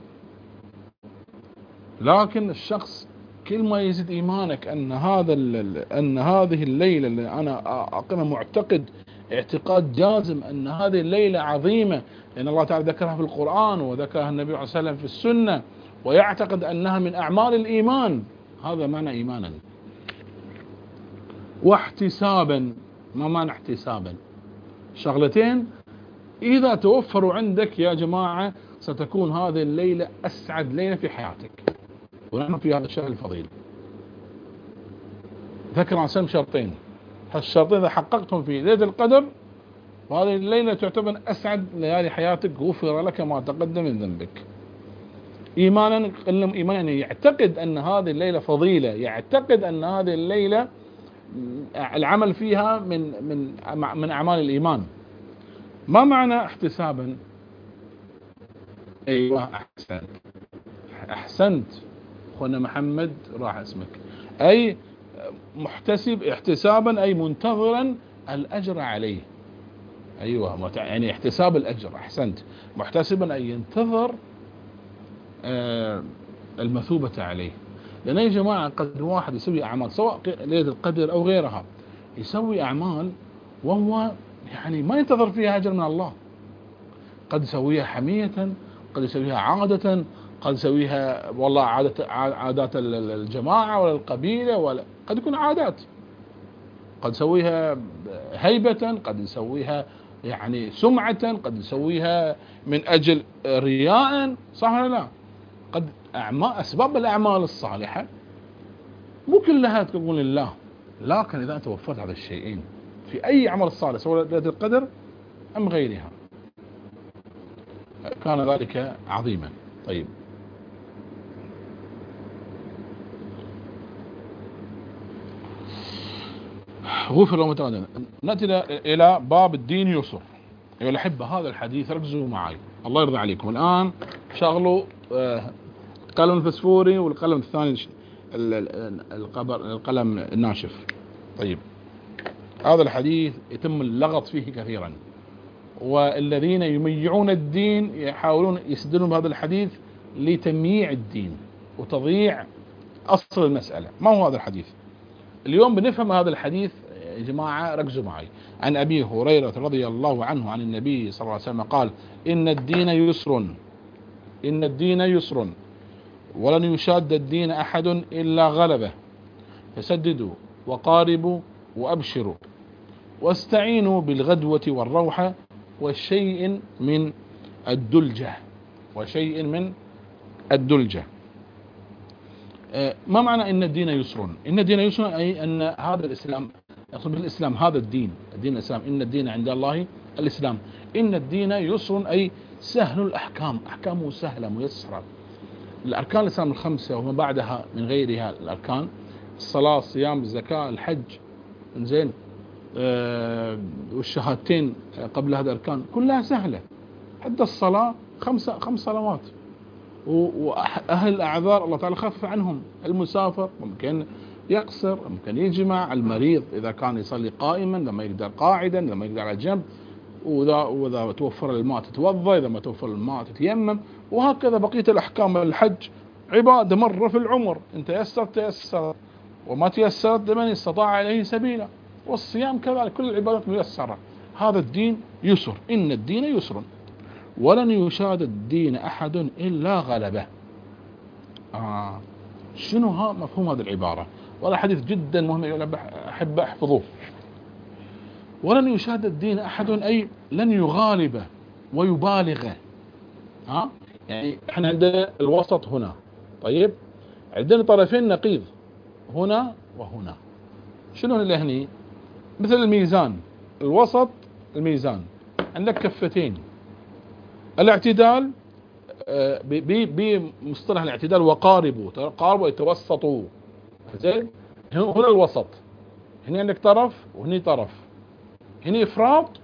لكن الشخص كل ما يزيد إيمانك أن هذا أن هذه الليلة اللي أنا أقيمها معتقد اعتقاد جازم أن هذه الليلة عظيمة، لأن الله تعالى ذكرها في القرآن وذكرها النبي عليه الصلاة والسلام في السنة، ويعتقد أنها من أعمال الإيمان. هذا معنى إيمانا. واحتسابا. ما معنى احتسابا؟ شغلتين إذا توفروا عندك يا جماعة ستكون هذه الليلة أسعد ليلة في حياتك، ونحن في هذا الشهر الفضيل. ذكر عن سلم شرطين، هالشرطين إذا حققتهم في ليلة القدر وهذه الليلة تعتبر أسعد ليالي حياتك، غفر لك ما تقدم من ذنبك. إيمانا قلنا إيمانا يعني يعتقد أن هذه الليلة فضيلة، يعتقد أن هذه الليلة العمل فيها من من من أعمال الإيمان. ما معنى احتسابا؟ أيوة أحسنت أحسنت أخونا محمد راح اسمك. أي محتسب احتسابا أي منتظرا الأجر عليه. أيوة يعني احتساب الأجر. أحسنت. محتسبا أي ينتظر آه المثوبة عليه. لأن يا جماعة قد واحد يسوي أعمال سواء ليلة القدر أو غيرها، يسوي أعمال وهو يعني ما ينتظر فيها أجر من الله. قد يسويها حمية، قد يسويها عادة، قد يسويها والله عادة عادات الجماعة ولا القبيلة، ولا قد يكون عادات. قد يسويها هيبة، قد يسويها يعني سمعة، قد يسويها من أجل رياء، صح ولا لا؟ قد أعمال أسباب الأعمال الصالحة مو كلها تكون لله، لكن إذا أنت وفرت هذا الشيئين في أي عمل صالح سواء ليلة القدر أم غيرها كان ذلك عظيما. طيب غفر له متعددا. نأتي إلى باب الدين يسر. أيها الأحبة هذا الحديث ركزوا معي الله يرضى عليكم. الآن شغلوا القلم الفسفوري والقلم الثاني القلم الناشف. طيب هذا الحديث يتم اللغط فيه كثيرا، والذين يميعون الدين يحاولون يستدلون بهذا الحديث لتمييع الدين وتضييع أصل المسألة. ما هو هذا الحديث؟ اليوم بنفهم هذا الحديث يا جماعة ركزوا معي. عن أبي هريرة رضي الله عنه عن النبي صلى الله عليه وسلم قال: إن الدين يسر إن الدين يسر ولن يشاد الدين أحد إلا غلبه، فسددوا وقاربوا وأبشروا واستعينوا بالغدوة والروحة وشيء من الدلجة وشيء من الدلجة. ما معنى إن الدين يسر؟ إن الدين يسر أي أن هذا الإسلام، يقصد بالإسلام هذا الدين، الدين الإسلام. إن الدين عند الله الإسلام. إن الدين يسر أي سهل الأحكام، أحكامه سهلة ميسرة. الأركان الإسلام الخمسة وما بعدها من غيرها الأركان، الصلاة، الصيام، الزكاة، الحج، زين أه والشهادتين قبل هذا الأركان كلها سهلة. حتى الصلاة خمسة خمس صلوات. وأهل الأعذار الله تعالى خفف عنهم. المسافر ممكن يقصر، ممكن يجمع. المريض إذا كان يصلي قائما لما يقدر قاعدا، لما يقدر على جنب. وإذا, وإذا توفر الماء تتوضأ، إذا ما توفر الماء تتيمم. وهكذا بقية الأحكام. الحج عبادة مرة في العمر، إن تيسر تيسر، وما تيسرت لمن استطاع عليه سبيلا. والصيام كذلك، كل العبادات ميسرة. هذا الدين يسر. إن الدين يسر ولن يشاد الدين أحد إلا غلبه. آه. شنو ها مفهوم هذه العبارة؟ وهذا حديث جدا مهم أحب أحفظوه. ولن يشاد الدين أحد أي لن يغالبه ويبالغه. ها؟ يعني احنا عندنا الوسط هنا، طيب عندنا طرفين نقيض هنا وهنا. شنو اللي هني؟ مثل الميزان، الوسط الميزان، عندك كفتين. الاعتدال بمصطلح الاعتدال وقاربوا، قاربوا يتوسطوا، زين. هنا الوسط، هنا عندك طرف وهني طرف، هني افراط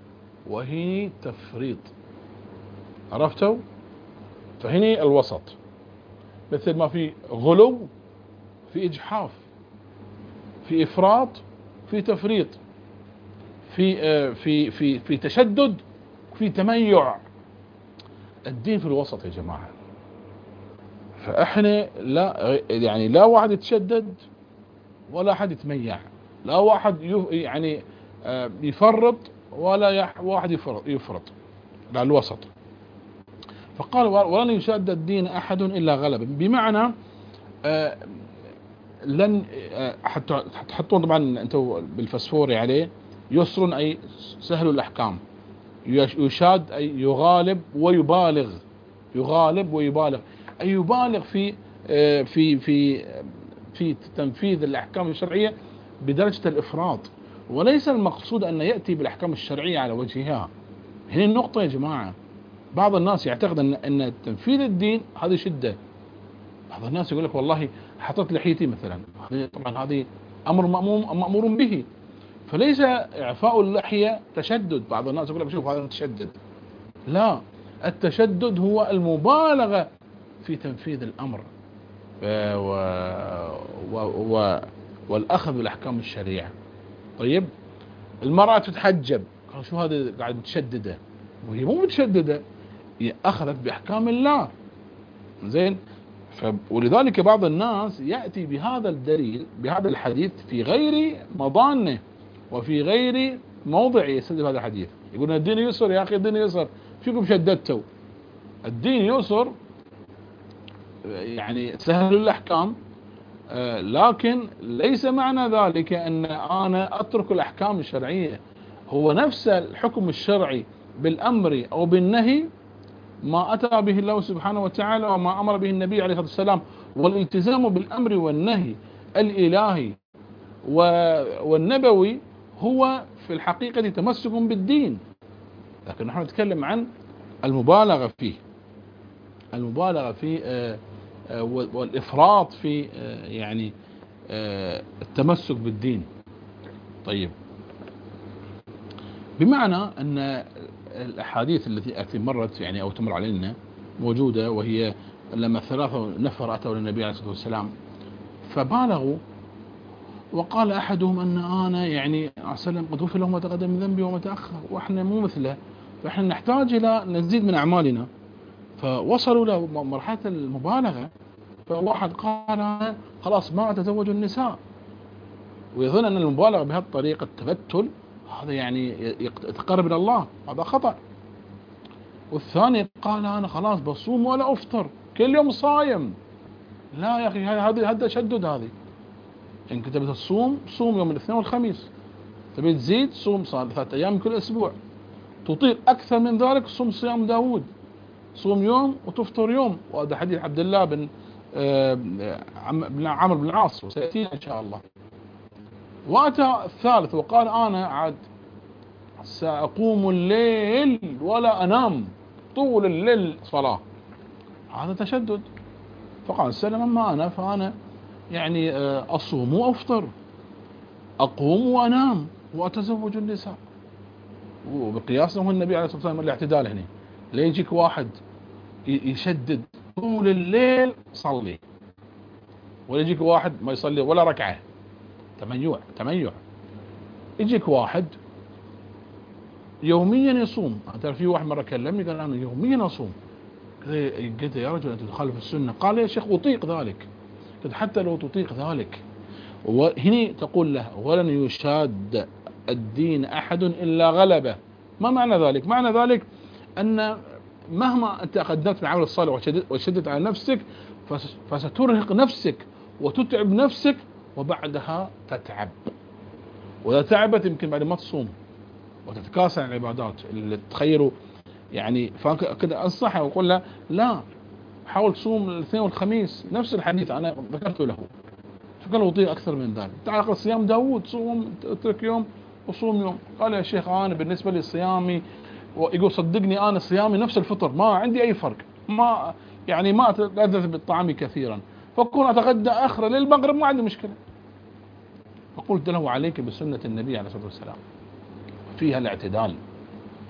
وهني تفريط. عرفتوا؟ فهني الوسط، مثل ما في غلو، في إجحاف، في إفراط، في تفريط، في آه في في في تشدد، في تميع. الدين في الوسط يا جماعة. فإحنا لا يعني لا واحد يتشدد ولا أحد يتميع، لا واحد يعني آه يفرط ولا واحد يفرط يفرط لا، الوسط. فقال ولن يشاد الدين أحد إلا غلبه، بمعنى آه لن آه حتى تحطون طبعا أنتم بالفسفوري عليه يسر أي سهل الأحكام، يشاد أي يغالب ويبالغ، يغالب ويبالغ أي يبالغ في آه في في في تنفيذ الأحكام الشرعية بدرجة الإفراط. وليس المقصود أن يأتي بالأحكام الشرعية على وجهها. هنا النقطة يا جماعة. بعض الناس يعتقد أن أن تنفيذ الدين هذه شدة. بعض الناس يقول لك والله حطت لحيتي مثلا، طبعا هذه أمر مأمور به، فليس إعفاء اللحية تشدد. بعض الناس يقول لك شوف هذا تشدد. لا، التشدد هو المبالغة في تنفيذ الأمر و... و... و... والأخذ بالأحكام الشريعة. طيب، المرأة تتحجب، قال شو هذا قاعد متشددة، وهي مو متشددة، هي أخذت بأحكام الله. زين. ف... ولذلك بعض الناس يأتي بهذا الدليل بهذا الحديث في غير مضانه وفي غير موضعه يستدل هذا الحديث، يقول الدين يسر. يا أخي الدين يسر، فيكم شددتوا؟ الدين يسر يعني سهل الأحكام، آه لكن ليس معنى ذلك أن أنا أترك الأحكام الشرعية. هو نفس الحكم الشرعي بالأمر أو بالنهي ما أتى به الله سبحانه وتعالى وما أمر به النبي عليه الصلاة والسلام. والالتزام بالأمر والنهي الإلهي والنبوي هو في الحقيقة تمسك بالدين، لكن نحن نتكلم عن المبالغة فيه، المبالغة فيه آه آه والإفراط في آه يعني آه التمسك بالدين. طيب، بمعنى أن الأحاديث التي التي مرت يعني أو تمر علينا موجودة، وهي لما ثلاثة نفر أتوا للنبي عليه الصلاة والسلام فبالغوا، وقال أحدهم أن أنا يعني أسلم قد غفر له ما تقدم من ذنبي وما تأخر، وإحنا مو مثله، فإحنا نحتاج إلى نزيد من أعمالنا. فوصلوا لمرحلة المبالغة. فواحد قال أنا خلاص ما أتزوج النساء، ويظن أن المبالغة بهالطريقة التبتل هذا يعني يتقرب إلى الله، هذا خطأ. والثاني قال أنا خلاص بصوم ولا أفطر، كل يوم صايم. لا يا أخي، هذا هذا تشدد. هذه إن كنت بتصوم صوم يوم الاثنين والخميس، تبي تزيد صوم صار ثلاثة أيام كل أسبوع، تطيق أكثر من ذلك صوم صيام داود، صوم يوم وتفطر يوم. وهذا حديث عبد الله بن عمرو بن العاص وسيأتينا إن شاء الله. وأتى الثالث وقال أنا عاد سأقوم الليل ولا أنام، طول الليل صلاة، هذا تشدد. فقال السلام أما أنا فأنا يعني أصوم وأفطر، أقوم وأنام وأتزوج النساء. وبقياس هو النبي عليه الصلاة والسلام الاعتدال هنا. لا يجيك واحد يشدد طول الليل صلي، ولا يجيك واحد ما يصلي ولا ركعة، تميع تميع. يجيك واحد يوميا يصوم. ترى في واحد مرة كلمني قال أنا يوميا أصوم. قلت يا رجل أنت تخالف السنة. قال يا شيخ أطيق ذلك. قلت حتى لو تطيق ذلك، وهنا تقول له ولن يشاد الدين أحد إلا غلبه. ما معنى ذلك؟ معنى ذلك أن مهما أنت قدمت من عمل الصالح وشدت على نفسك فسترهق نفسك وتتعب نفسك، وبعدها تتعب، وإذا تعبت يمكن بعد ما تصوم وتتكاسل عن العبادات اللي تخيروا يعني. فكذا أنصحه وأقول له لا، حاول تصوم الاثنين والخميس، نفس الحديث أنا ذكرته له. فقال وطيق أكثر من ذلك، تعال صيام داود، صوم اترك يوم وصوم يوم. قال يا شيخ أنا بالنسبة لي صيامي، ويقول صدقني أنا صيامي نفس الفطر، ما عندي أي فرق، ما يعني ما أتلذذ بالطعام كثيرا، فكون أتغدى آخر للمغرب ما عندي مشكلة. فقلت له عليك بسنة النبي عليه الصلاة والسلام فيها الاعتدال.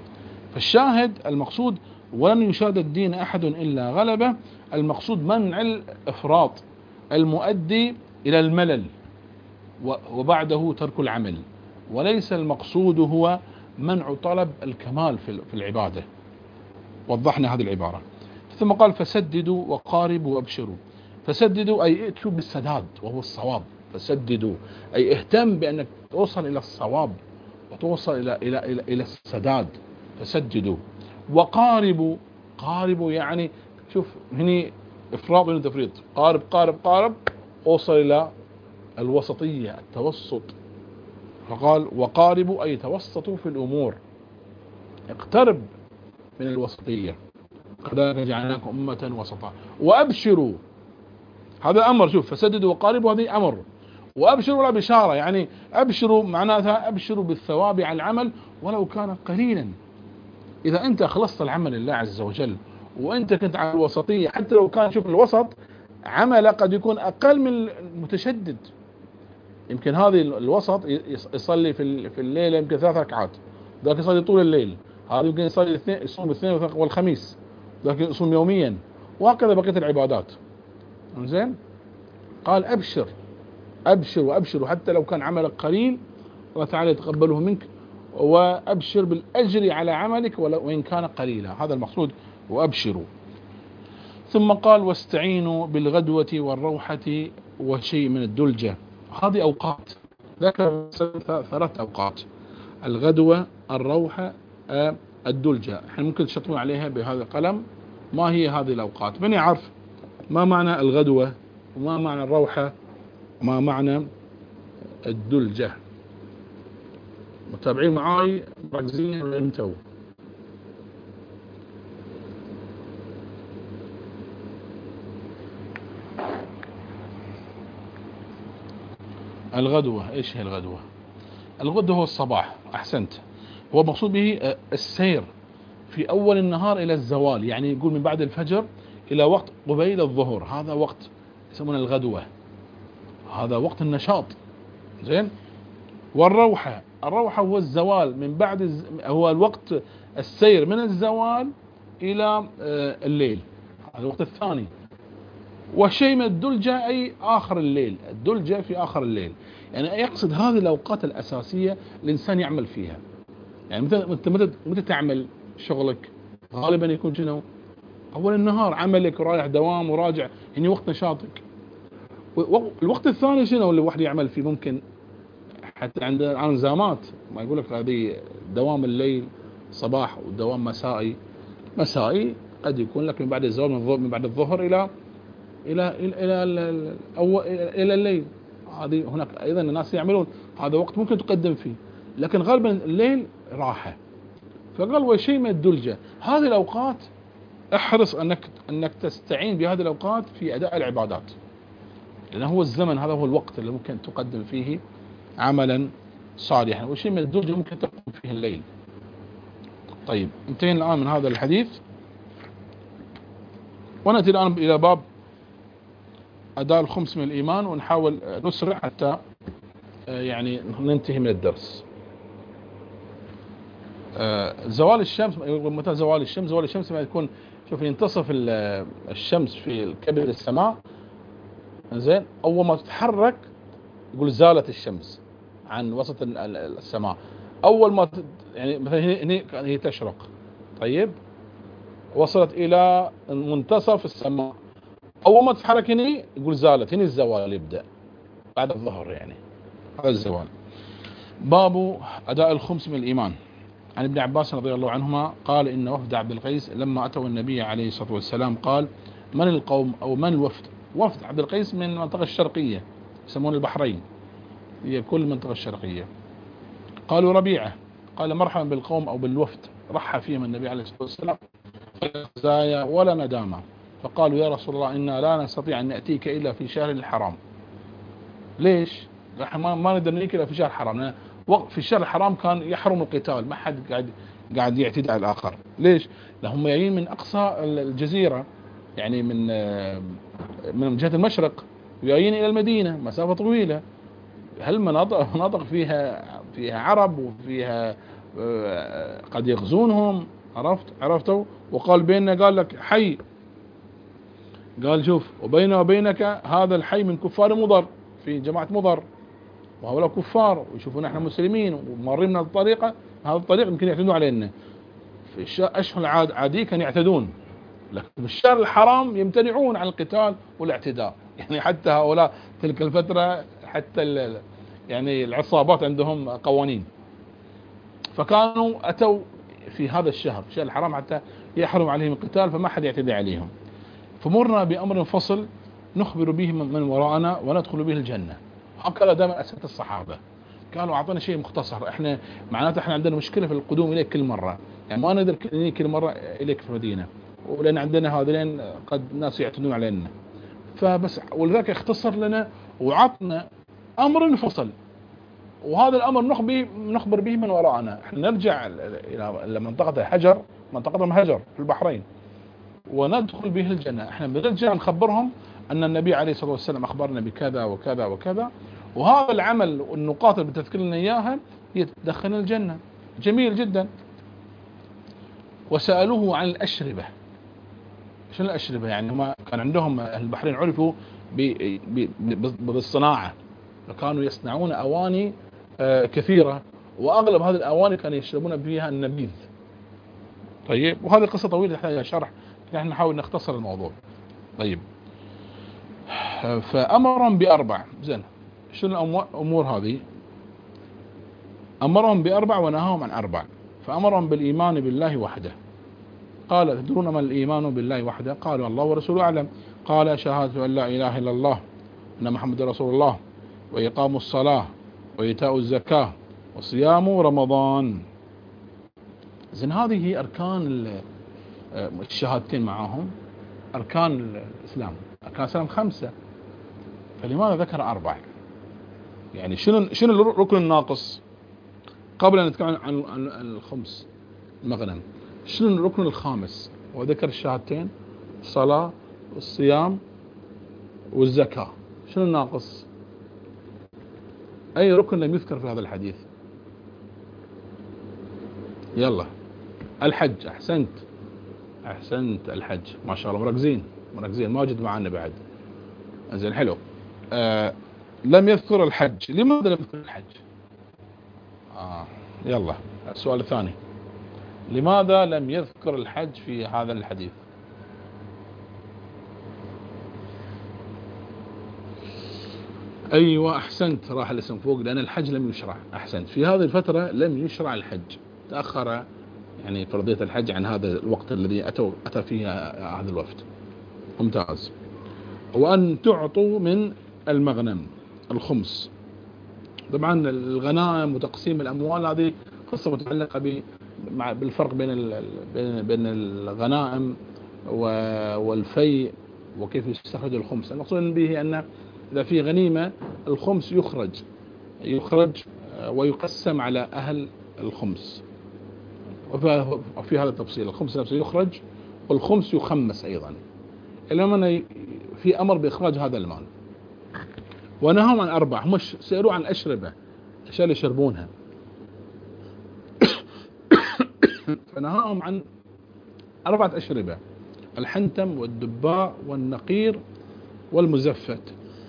فالشاهد المقصود ولن يشاد الدين أحد إلا غلبه، المقصود منع الإفراط المؤدي إلى الملل وبعده ترك العمل، وليس المقصود هو منع طلب الكمال في العبادة. وضحنا هذه العبارة. ثم قال فسددوا وقاربوا وابشروا. فسددوا أي ائتوا بالسداد وهو الصواب، فسددوا أي اهتم بأنك توصل إلى الصواب وتوصل إلى إلى إلى, إلى السداد، فسددوا. وقاربوا، قاربوا يعني شوف هني إفراط وهنا تفريط، قارب قارب قارب أوصل إلى الوسطية التوسط. فقال وقاربوا أي توسطوا في الأمور، اقترب من الوسطية، كذلك جعلناكم أمة وسطا. وأبشروا هذا أمر، شوف فسددوا وقاربوا هذه أمر، وأبشروا لا بشارة، يعني أبشروا معناتها أبشروا بالثواب على العمل ولو كان قليلا. إذا أنت أخلصت العمل لله عز وجل وأنت كنت على الوسطية، حتى لو كان شوف الوسط عمل قد يكون أقل من المتشدد، يمكن هذه الوسط يصلي في في الليل يمكن ثلاث ركعات، ذاك يصلي طول الليل، هذا يمكن يصلي الاثنين، يصوم الاثنين والخميس، ذاك يصوم يوميا، وهكذا بقية العبادات. زين، قال أبشر أبشر وأبشر حتى لو كان عملك قليل الله تعالى يتقبله منك، وأبشر بالأجر على عملك وإن كان قليلا، هذا المقصود وأبشروا. ثم قال واستعينوا بالغدوة والروحة وشيء من الدلجة. هذه أوقات، ذكر ثلاث أوقات: الغدوة، الروحة، الدلجة. احنا ممكن تشطرون عليها بهذا القلم. ما هي هذه الأوقات؟ من يعرف ما معنى الغدوة وما معنى الروحة وما معنى الدلجة؟ متابعين معاي مركزين ولا انتوا؟ الغدوة، ايش هي الغدوة؟ الغدوة هو الصباح، احسنت. هو مقصود به السير في اول النهار الى الزوال، يعني يقول من بعد الفجر الى وقت قبيل الظهر، هذا وقت يسمونه الغدوة، هذا وقت النشاط. زين. والروحة، الروحة هو الزوال من بعد الز... هو الوقت السير من الزوال الى الليل، هذا الوقت الثاني. وشيء من الدلجة أي آخر الليل، الدلجة في آخر الليل، يعني يقصد هذه الأوقات الأساسية الإنسان يعمل فيها. يعني متى متى متى تعمل شغلك؟ غالبا يكون شنو؟ أول النهار، عملك رايح دوام وراجع، يعني وقت نشاطك. الوقت الثاني شنو اللي الواحد يعمل فيه؟ ممكن حتى عند الانزامات ما يقول لك هذه دوام الليل صباح ودوام مسائي. مسائي قد يكون لك من بعد الزوال، من بعد الظهر إلى إلى إلى إلى أو إلى الليل. هذه هناك أيضا الناس يعملون هذا وقت ممكن تقدم فيه، لكن غالبا الليل راحة. فقال وشيء من الدلجة، هذه الأوقات احرص أنك أنك تستعين بهذه الأوقات في أداء العبادات، لأنه هو الزمن، هذا هو الوقت اللي ممكن تقدم فيه عملا صالحا. وشيء من الدلجة ممكن تقدم فيه الليل. طيب، انتهينا الآن من هذا الحديث، ونأتي الآن إلى باب أداء الخمس من الإيمان، ونحاول نسرع حتى يعني ننتهي من الدرس. زوال الشمس، متى زوال الشمس؟ زوال الشمس ما يكون شوف ينتصف الشمس في كبد السماء، زين، أول ما تتحرك يقول زالت الشمس عن وسط السماء. أول ما يعني مثلا هنا هي تشرق، طيب وصلت إلى منتصف السماء، أول ما تتحرك هنا يقول زالت، هنا الزوال يبدأ بعد الظهر، يعني هذا الزوال. باب أداء الخمس من الإيمان. عن ابن عباس رضي الله عنهما قال إن وفد عبد القيس لما أتوا النبي عليه الصلاة والسلام قال من القوم أو من الوفد؟ وفد عبد القيس من المنطقة الشرقية، يسمون البحرين، هي كل المنطقة الشرقية. قالوا ربيعة. قال مرحبا بالقوم أو بالوفد. رحى فيهم النبي عليه الصلاة والسلام خزايا ولا ندامة. فقالوا يا رسول الله إنا لا نستطيع أن نأتيك إلا في شهر الحرام. ليش؟ ما نقدر نأتيك إلا في شهر الحرام، في الشهر الحرام كان يحرم القتال، ما حد قاعد قاعد يعتدي على الآخر. ليش؟ لهم جايين من أقصى الجزيرة، يعني من من جهة المشرق، جايين إلى المدينة مسافة طويلة. هل مناطق مناطق فيها فيها عرب وفيها قد يغزونهم، عرفت عرفتوا. وقال بيننا، قال لك حي، قال شوف وبيننا وبينك هذا الحي من كفار مضر، في جماعة مضر وهؤلاء كفار ويشوفون احنا مسلمين ومارين من الطريقة، هذا الطريق يمكن يعتدون علينا. في الاشهر العادية كانوا يعتدون، لكن في الشهر الحرام يمتنعون عن القتال والاعتداء. يعني حتى هؤلاء تلك الفترة حتى يعني العصابات عندهم قوانين، فكانوا أتوا في هذا الشهر في الشهر الحرام حتى يحرم عليهم القتال، فما حد يعتدي عليهم. فمرنا بأمر فصل نخبر به من وراءنا وندخل به الجنة. هكذا دائما أسئلة الصحابة، قالوا أعطنا شيء مختصر، إحنا معناته إحنا عندنا مشكلة في القدوم إليك كل مرة، يعني ما نقدر نيجي كل مرة إليك في المدينة، ولأن عندنا هذين قد ناس يعتدون علينا، فبس ولذلك اختصر لنا وعطنا أمر فصل، وهذا الأمر نخبر نخبر به من وراءنا. إحنا نرجع إلى منطقة الحجر، منطقة الهجر في البحرين، وندخل به الجنة. احنا بنرجع نخبرهم ان النبي عليه الصلاة والسلام اخبرنا بكذا وكذا وكذا، وهذا العمل والنقاط اللي بتذكر لنا اياها هي تدخلنا الجنة. جميل جدا. وسألوه عن الأشربة. شنو الأشربة؟ يعني هم كان عندهم اهل البحرين عرفوا بالصناعة، فكانوا يصنعون أواني كثيرة، وأغلب هذه الأواني كانوا يشربون فيها النبيذ. طيب، وهذه قصة طويلة تحتاج شرح، نحن نحاول نختصر الموضوع. طيب، فأمرهم بأربع. زين، شنو الأمور هذه؟ أمرهم بأربع ونهاهم عن أربع. فأمرهم بالإيمان بالله وحده. قال تدرون ما الإيمان بالله وحده؟ قالوا الله ورسوله أعلم. قال شهادة أن لا إله إلا الله أن محمد رسول الله، وإقام الصلاة، وإيتاء الزكاة، وصيام رمضان. زين، هذه هي أركان الشهادتين، معاهم أركان الإسلام. أركان الإسلام خمسة، فلماذا ذكر أربع؟ يعني شنو شنو الركن الناقص؟ قبل أن نتكلم عن عن الخمس المغنم، شنو الركن الخامس؟ وذكر الشهادتين، الصلاة والصيام والزكاة. شنو الناقص؟ أي ركن لم يذكر في هذا الحديث؟ يلا، الحج. أحسنت أحسنت الحج، ما شاء الله، مركزين مركزين. ماجد معنا بعد. زين، حلو. آه لم يذكر الحج. لماذا لم يذكر الحج؟ آه يلا السؤال الثاني، لماذا لم يذكر الحج في هذا الحديث؟ أيوة، أحسنت، راح الاسم فوق، لأن الحج لم يشرع. أحسنت، في هذه الفترة لم يشرع الحج، تأخر يعني فرضية الحج عن هذا الوقت الذي أتوا أتى فيه هذا الوفد. ممتاز. وأن تعطوا من المغنم الخمس. طبعا الغنائم وتقسيم الأموال هذه قصة متعلقة بالفرق بين بين الغنائم والفيء وكيف يستخرج الخمس. المقصود به أن إذا في غنيمة الخمس يخرج يخرج ويقسم على أهل الخمس، وفي هذا التفصيل الخمس نفسه يخرج والخمس يخمس أيضا، إلا في أمر بإخراج هذا المال. ونهاهم عن أربع. هم سألوا عن الأشربة، الأشياء اللي يشربونها، فنهاهم عن أربعة أشربة: الحنتم والدباء والنقير والمزفت.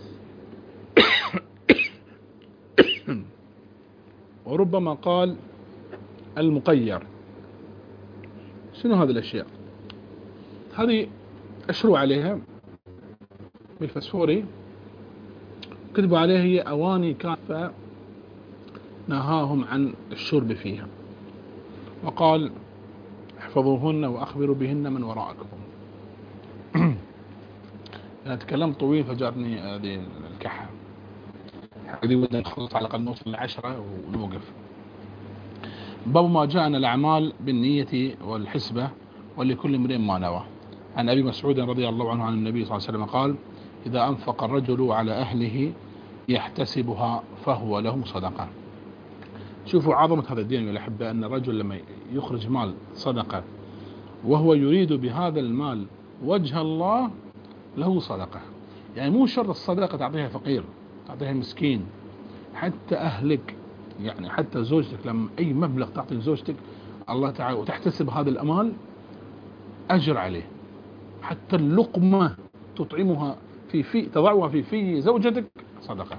وربما قال المقير. شنو هذه الأشياء؟ هذه أشروا عليها بالفسفوري، كتبوا عليها هي أواني كافة، نهاهم عن الشرب فيها، وقال احفظوهن وأخبروا بهن من وراءكم. أنا تكلمت طويل فجاتني هذه الكحة، هذه بدنا نخلص على الأقل نوصل لعشرة ونوقف. باب ما جاء أن الأعمال بالنية والحسبة ولكل امرئ ما نوى. عن أبي مسعود رضي الله عنه عن النبي صلى الله عليه وسلم قال: إذا أنفق الرجل على أهله يحتسبها فهو له صدقة. شوفوا عظمة هذا الدين يا الأحبة، أن الرجل لما يخرج مال صدقة وهو يريد بهذا المال وجه الله له صدقة. يعني مو شرط الصدقة تعطيها فقير، تعطيها مسكين، حتى أهلك، يعني حتى زوجتك، لما أي مبلغ تعطي زوجتك الله تعالى وتحتسب هذا الأمال أجر عليه. حتى اللقمة تطعمها في في تضعها في في زوجتك صدقة.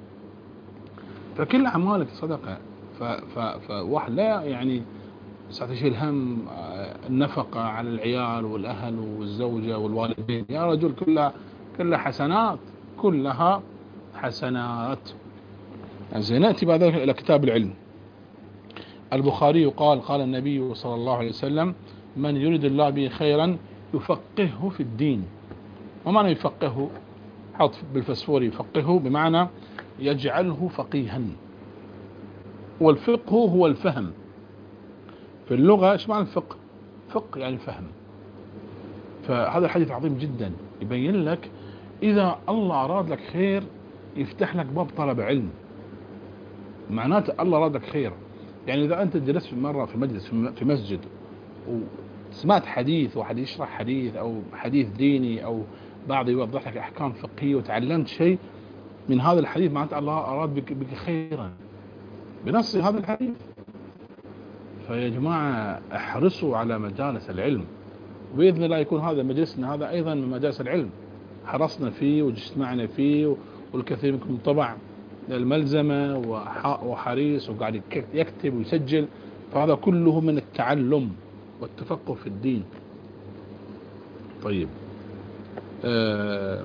فكل أعمالك صدقة. فواحد لا يعني ستشيل هم النفقة على العيال والأهل والزوجة والوالدين، يا رجل كلها كلها حسنات، كلها حسنات. زين. نأتي بعد ذلك إلى كتاب العلم. البخاري قال قال النبي صلى الله عليه وسلم: من يريد الله به خيرا يفقهه في الدين. ومعنى يفقهه؟ حط بالفسفور يفقهه بمعنى يجعله فقيها. والفقه هو الفهم. في اللغة ايش معنى الفقه؟ فقه يعني فهم. فهذا الحديث عظيم جدا، يبين لك إذا الله أراد لك خير يفتح لك باب طلب علم، معناته الله أراد لك خير. يعني إذا أنت جلست مرة في مجلس في مسجد وسمعت حديث، واحد يشرح حديث أو حديث ديني أو بعض يوضح لك أحكام فقهية وتعلمت شيء من هذا الحديث، معناته الله أراد بك, بك خيرا بنص هذا الحديث. فيا جماعة احرصوا على مجالس العلم، وبإذن الله يكون هذا مجلسنا هذا أيضا من مجالس العلم، حرصنا فيه واجتمعنا فيه، والكثير منكم طبع الملزمة وحريص وقاعد يكتب ويسجل. فهذا كله من التعلم والتفقه في الدين. طيب، آه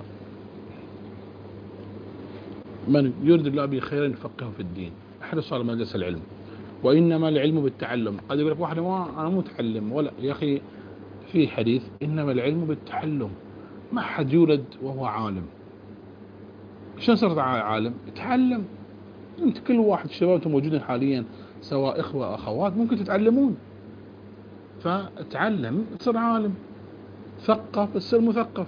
من يريد الله به خيرا يفقهه في الدين. احرصوا على مجلس العلم، وإنما العلم بالتعلم. قد يقول لك واحد ما أنا متعلم، ولا يا أخي في حديث إنما العلم بالتعلم. ما حد يولد وهو عالم. شلون صرت عالم؟ تعلم. انت كل واحد شباب انتم موجودين حاليا سواء اخوة اخوات ممكن تتعلمون، فتعلم تصير عالم، ثقف تصير مثقف،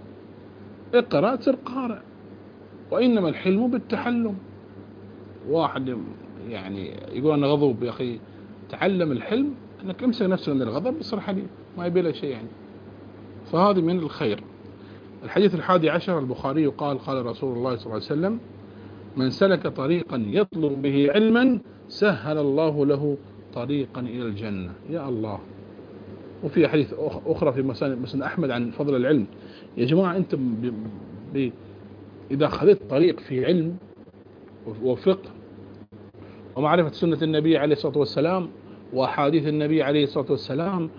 اقرأ تصير قارئ. وإنما الحلم بالتحلم. واحد يعني يقول أنا غضوب، يا أخي تعلم الحلم، أنك امسك نفسك من الغضب يصير حليم، ما يبي له شيء يعني. فهذه من الخير. الحديث الحادي عشر. البخاري قال قال رسول الله صلى الله عليه وسلم: من سلك طريقا يطلب به علما سهل الله له طريقا إلى الجنة. يا الله. وفي حديث أخرى في مسند أحمد عن فضل العلم. يا جماعة أنتم ب... ب... إذا خذت طريق في علم وفقه ومعرفة سنة النبي عليه الصلاة والسلام وأحاديث النبي عليه الصلاة والسلام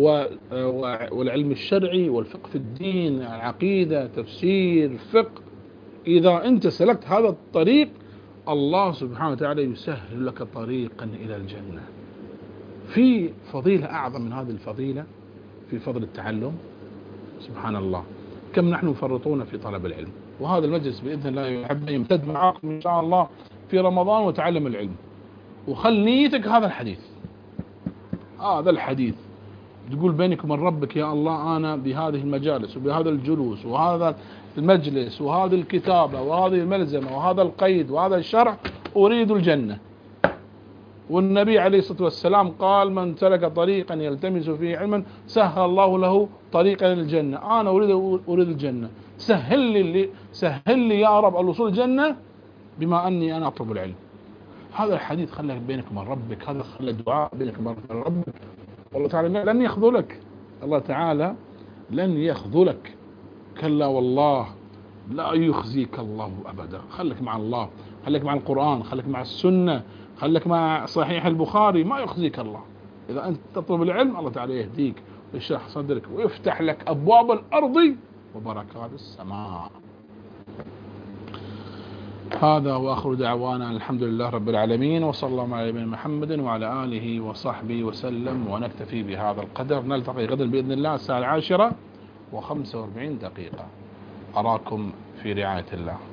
والعلم الشرعي والفقه في الدين، العقيدة، تفسير، فقه، إذا أنت سلكت هذا الطريق الله سبحانه وتعالى يسهل لك طريقا إلى الجنة. في فضيلة أعظم من هذه الفضيلة في فضل التعلم؟ سبحان الله. كم نحن مفرطون في طلب العلم. وهذا المجلس بإذن الله يحب يمتد معكم إن شاء الله في رمضان وتعلم العلم. وخل نيتك هذا الحديث، هذا الحديث تقول بينك وبين ربك: يا الله أنا بهذه المجالس وبهذا الجلوس وهذا المجلس وهذه الكتابة وهذه الملزمة وهذا القيد وهذا الشرع أريد الجنة. والنبي عليه الصلاة والسلام قال: من سلك طريقا يلتمس فيه علما سهل الله له طريقا للجنة. أنا أريد أريد الجنة، سهل لي سهل لي يا رب الوصول الجنة بما أني أنا أطلب العلم. هذا الحديث خلك بينك وبين ربك، هذا خلى الدعاء بينك وبين ربك. والله تعالى لن يخذلك، الله تعالى لن يخذلك. كلا والله لا يخزيك الله أبدا. خلك مع الله، خلك مع القرآن، خلك مع السنة، خلك مع صحيح البخاري، ما يخزيك الله. إذا أنت تطلب العلم الله تعالى يهديك ويشرح صدرك ويفتح لك أبواب الأرض وبركات السماء. هذا وآخر دعوانا الحمد لله رب العالمين، وصلى الله على نبينا محمد وعلى آله وصحبه وسلم. ونكتفي بهذا القدر. نلتقي غدا بإذن الله الساعة العاشرة وخمسة وأربعين دقيقة. أراكم في رعاية الله.